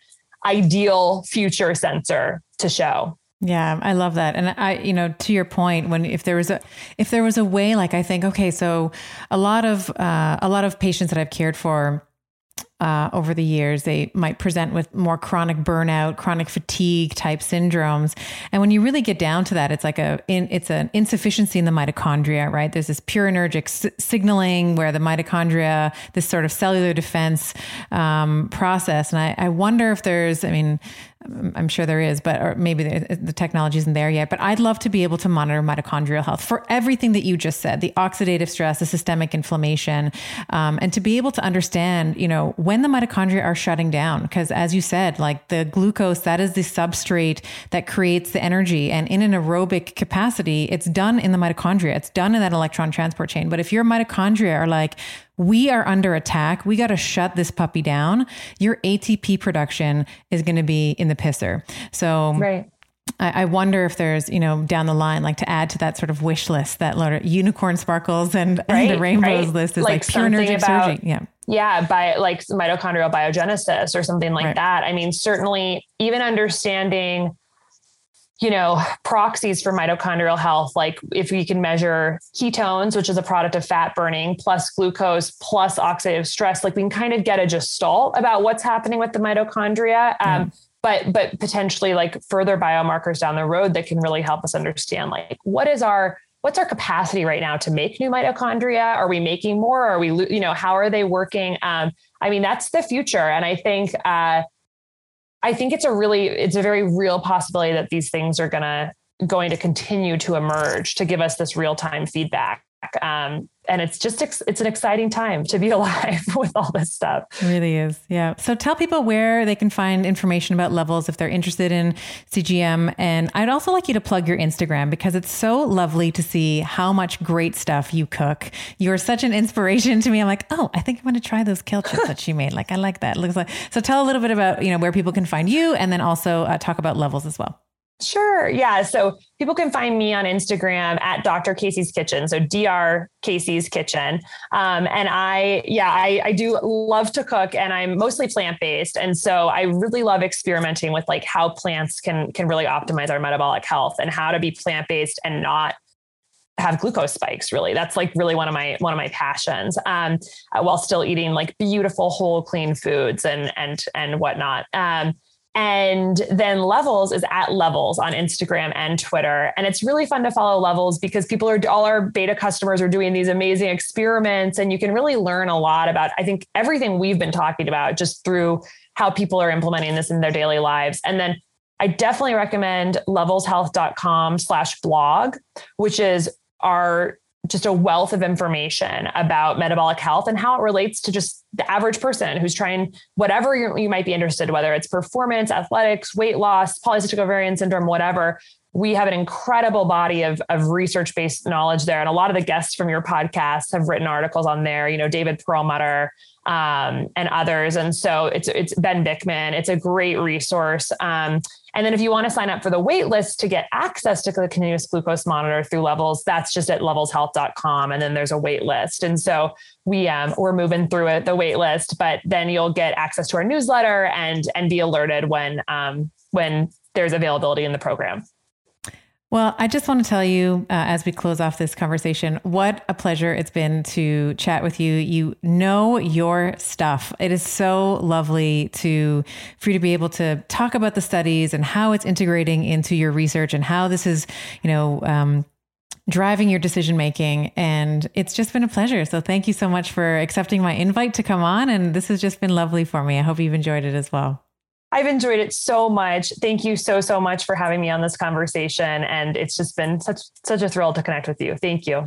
ideal future sensor to show. Yeah, I love that. And I, you know, to your point, when, if there was a, if there was a way, like, I think, okay, so a lot of, uh, a lot of patients that I've cared for, Uh, over the years, they might present with more chronic burnout, chronic fatigue type syndromes. And when you really get down to that, it's like a, in, it's an insufficiency in the mitochondria, right? There's this purinergic s- signaling where the mitochondria, this sort of cellular defense um, process. And I, I wonder if there's, I mean, I'm sure there is, but or maybe the, the technology isn't there yet, but I'd love to be able to monitor mitochondrial health for everything that you just said, the oxidative stress, the systemic inflammation, um, and to be able to understand, you know, when the mitochondria are shutting down. Because as you said, like the glucose, that is the substrate that creates the energy. And in an aerobic capacity, it's done in the mitochondria. It's done in that electron transport chain. But if your mitochondria are like, we are under attack, we got to shut this puppy down, your A T P production is going to be in the pisser. So right. I, I wonder if there's, you know, down the line, like to add to that sort of wish list, that unicorn sparkles and, right, and the rainbows right. list is like, like purinergic surgery. Yeah. Yeah. By like mitochondrial biogenesis or something like right. that. I mean, certainly even understanding, you know, proxies for mitochondrial health. Like if we can measure ketones, which is a product of fat burning, plus glucose, plus oxidative stress, like we can kind of get a gestalt about what's happening with the mitochondria. Um, mm. But, but potentially like further biomarkers down the road that can really help us understand like, what is our, what's our capacity right now to make new mitochondria? Are we making more? Are we, you know, how are they working? Um, I mean, that's the future. And I think, uh, I think it's a really, it's a very real possibility that these things are gonna, going to continue to emerge to give us this real-time feedback. Um, and it's just, it's an exciting time to be alive with all this stuff. It really is. Yeah. So tell people where they can find information about Levels if they're interested in C G M. And I'd also like you to plug your Instagram because it's so lovely to see how much great stuff you cook. You're such an inspiration to me. I'm like, oh, I think I'm going to try those kale chips that she made. Like, I like that. It looks like, so tell a little bit about, you know, where people can find you and then also uh, talk about Levels as well. Sure. Yeah. So people can find me on Instagram at Doctor Casey's Kitchen. So D R Casey's Kitchen. Um, and I, yeah, I, I do love to cook and I'm mostly plant-based. And so I really love experimenting with like how plants can, can really optimize our metabolic health and how to be plant-based and not have glucose spikes. Really. That's like really one of my, one of my passions, um, uh, while still eating like beautiful, whole, clean foods and, and, and whatnot. Um, And then Levels is at Levels on Instagram and Twitter. And it's really fun to follow Levels because people are, all our beta customers are doing these amazing experiments and you can really learn a lot about, I think, everything we've been talking about just through how people are implementing this in their daily lives. And then I definitely recommend levels health dot com slash blog, which is our just a wealth of information about metabolic health and how it relates to just the average person who's trying whatever you, you might be interested, whether it's performance, athletics, weight loss, polycystic ovarian syndrome, whatever. We have an incredible body of, of research-based knowledge there. And a lot of the guests from your podcast have written articles on there, you know, David Perlmutter um, and others. And so it's, it's Ben Bickman. It's a great resource. Um, and then if you want to sign up for the wait list to get access to the continuous glucose monitor through Levels, that's just at levels health dot com. And then there's a wait list. And so we, um, we're moving through it, the wait list, but then you'll get access to our newsletter and, and be alerted when, um, when there's availability in the program. Well, I just want to tell you, uh, as we close off this conversation, what a pleasure it's been to chat with you. You know your stuff. It is so lovely to, for you to be able to talk about the studies and how it's integrating into your research and how this is, you know, um, driving your decision-making. And it's just been a pleasure. So thank you so much for accepting my invite to come on. And this has just been lovely for me. I hope you've enjoyed it as well. I've enjoyed it so much. Thank you so, so much for having me on this conversation. And it's just been such, such a thrill to connect with you. Thank you.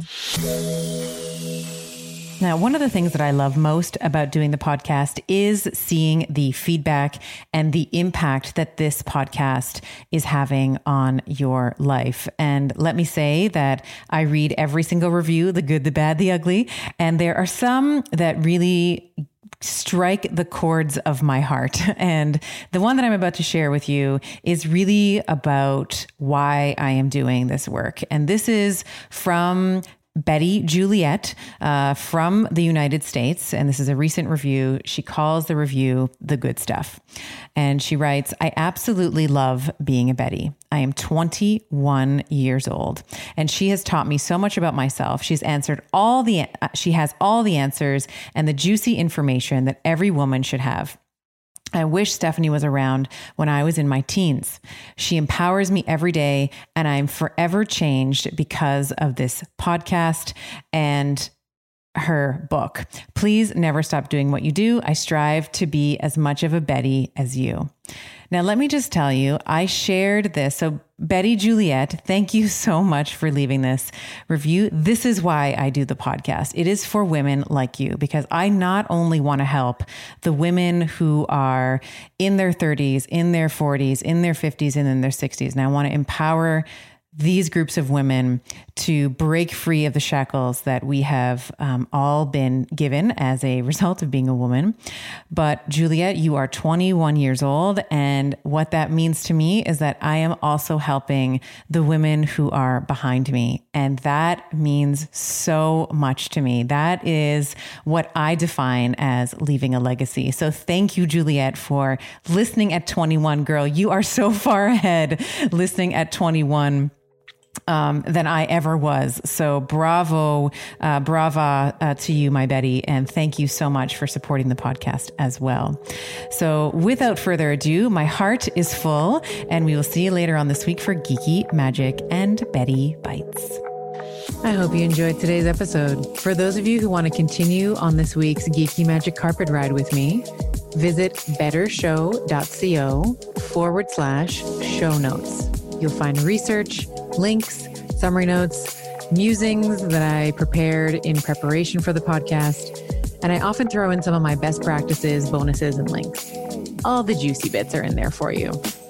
Now, one of the things that I love most about doing the podcast is seeing the feedback and the impact that this podcast is having on your life. And let me say that I read every single review, the good, the bad, the ugly. And there are some that really strike the chords of my heart. And the one that I'm about to share with you is really about why I am doing this work. And this is from Betty Juliet uh, from the United States. And this is a recent review. She calls the review The Good Stuff. And she writes, I absolutely love being a Betty. I am twenty-one years old and she has taught me so much about myself. She's answered all the, she has all the answers and the juicy information that every woman should have. I wish Stephanie was around when I was in my teens. She empowers me every day and I'm forever changed because of this podcast and her book. Please never stop doing what you do. I strive to be as much of a Betty as you. Now, let me just tell you, I shared this. So Betty Juliet, thank you so much for leaving this review. This is why I do the podcast. It is for women like you, because I not only want to help the women who are in their thirties, in their forties, in their fifties, and in their sixties, and I want to empower these groups of women to break free of the shackles that we have um, all been given as a result of being a woman. But Juliet, you are twenty-one years old. And what that means to me is that I am also helping the women who are behind me. And that means so much to me. That is what I define as leaving a legacy. So thank you, Juliet, for listening at twenty-one. Girl, you are so far ahead listening at twenty-one. Um, than I ever was. So bravo, uh, brava uh, to you, my Betty. And thank you so much for supporting the podcast as well. So without further ado, my heart is full, and we will see you later on this week for Geeky Magic and Betty Bites. I hope you enjoyed today's episode. For those of you who want to continue on this week's Geeky Magic carpet ride with me, visit bettershow.co forward slash show notes. You'll find research, links, summary notes, musings that I prepared in preparation for the podcast, and I often throw in some of my best practices, bonuses, and links. All the juicy bits are in there for you.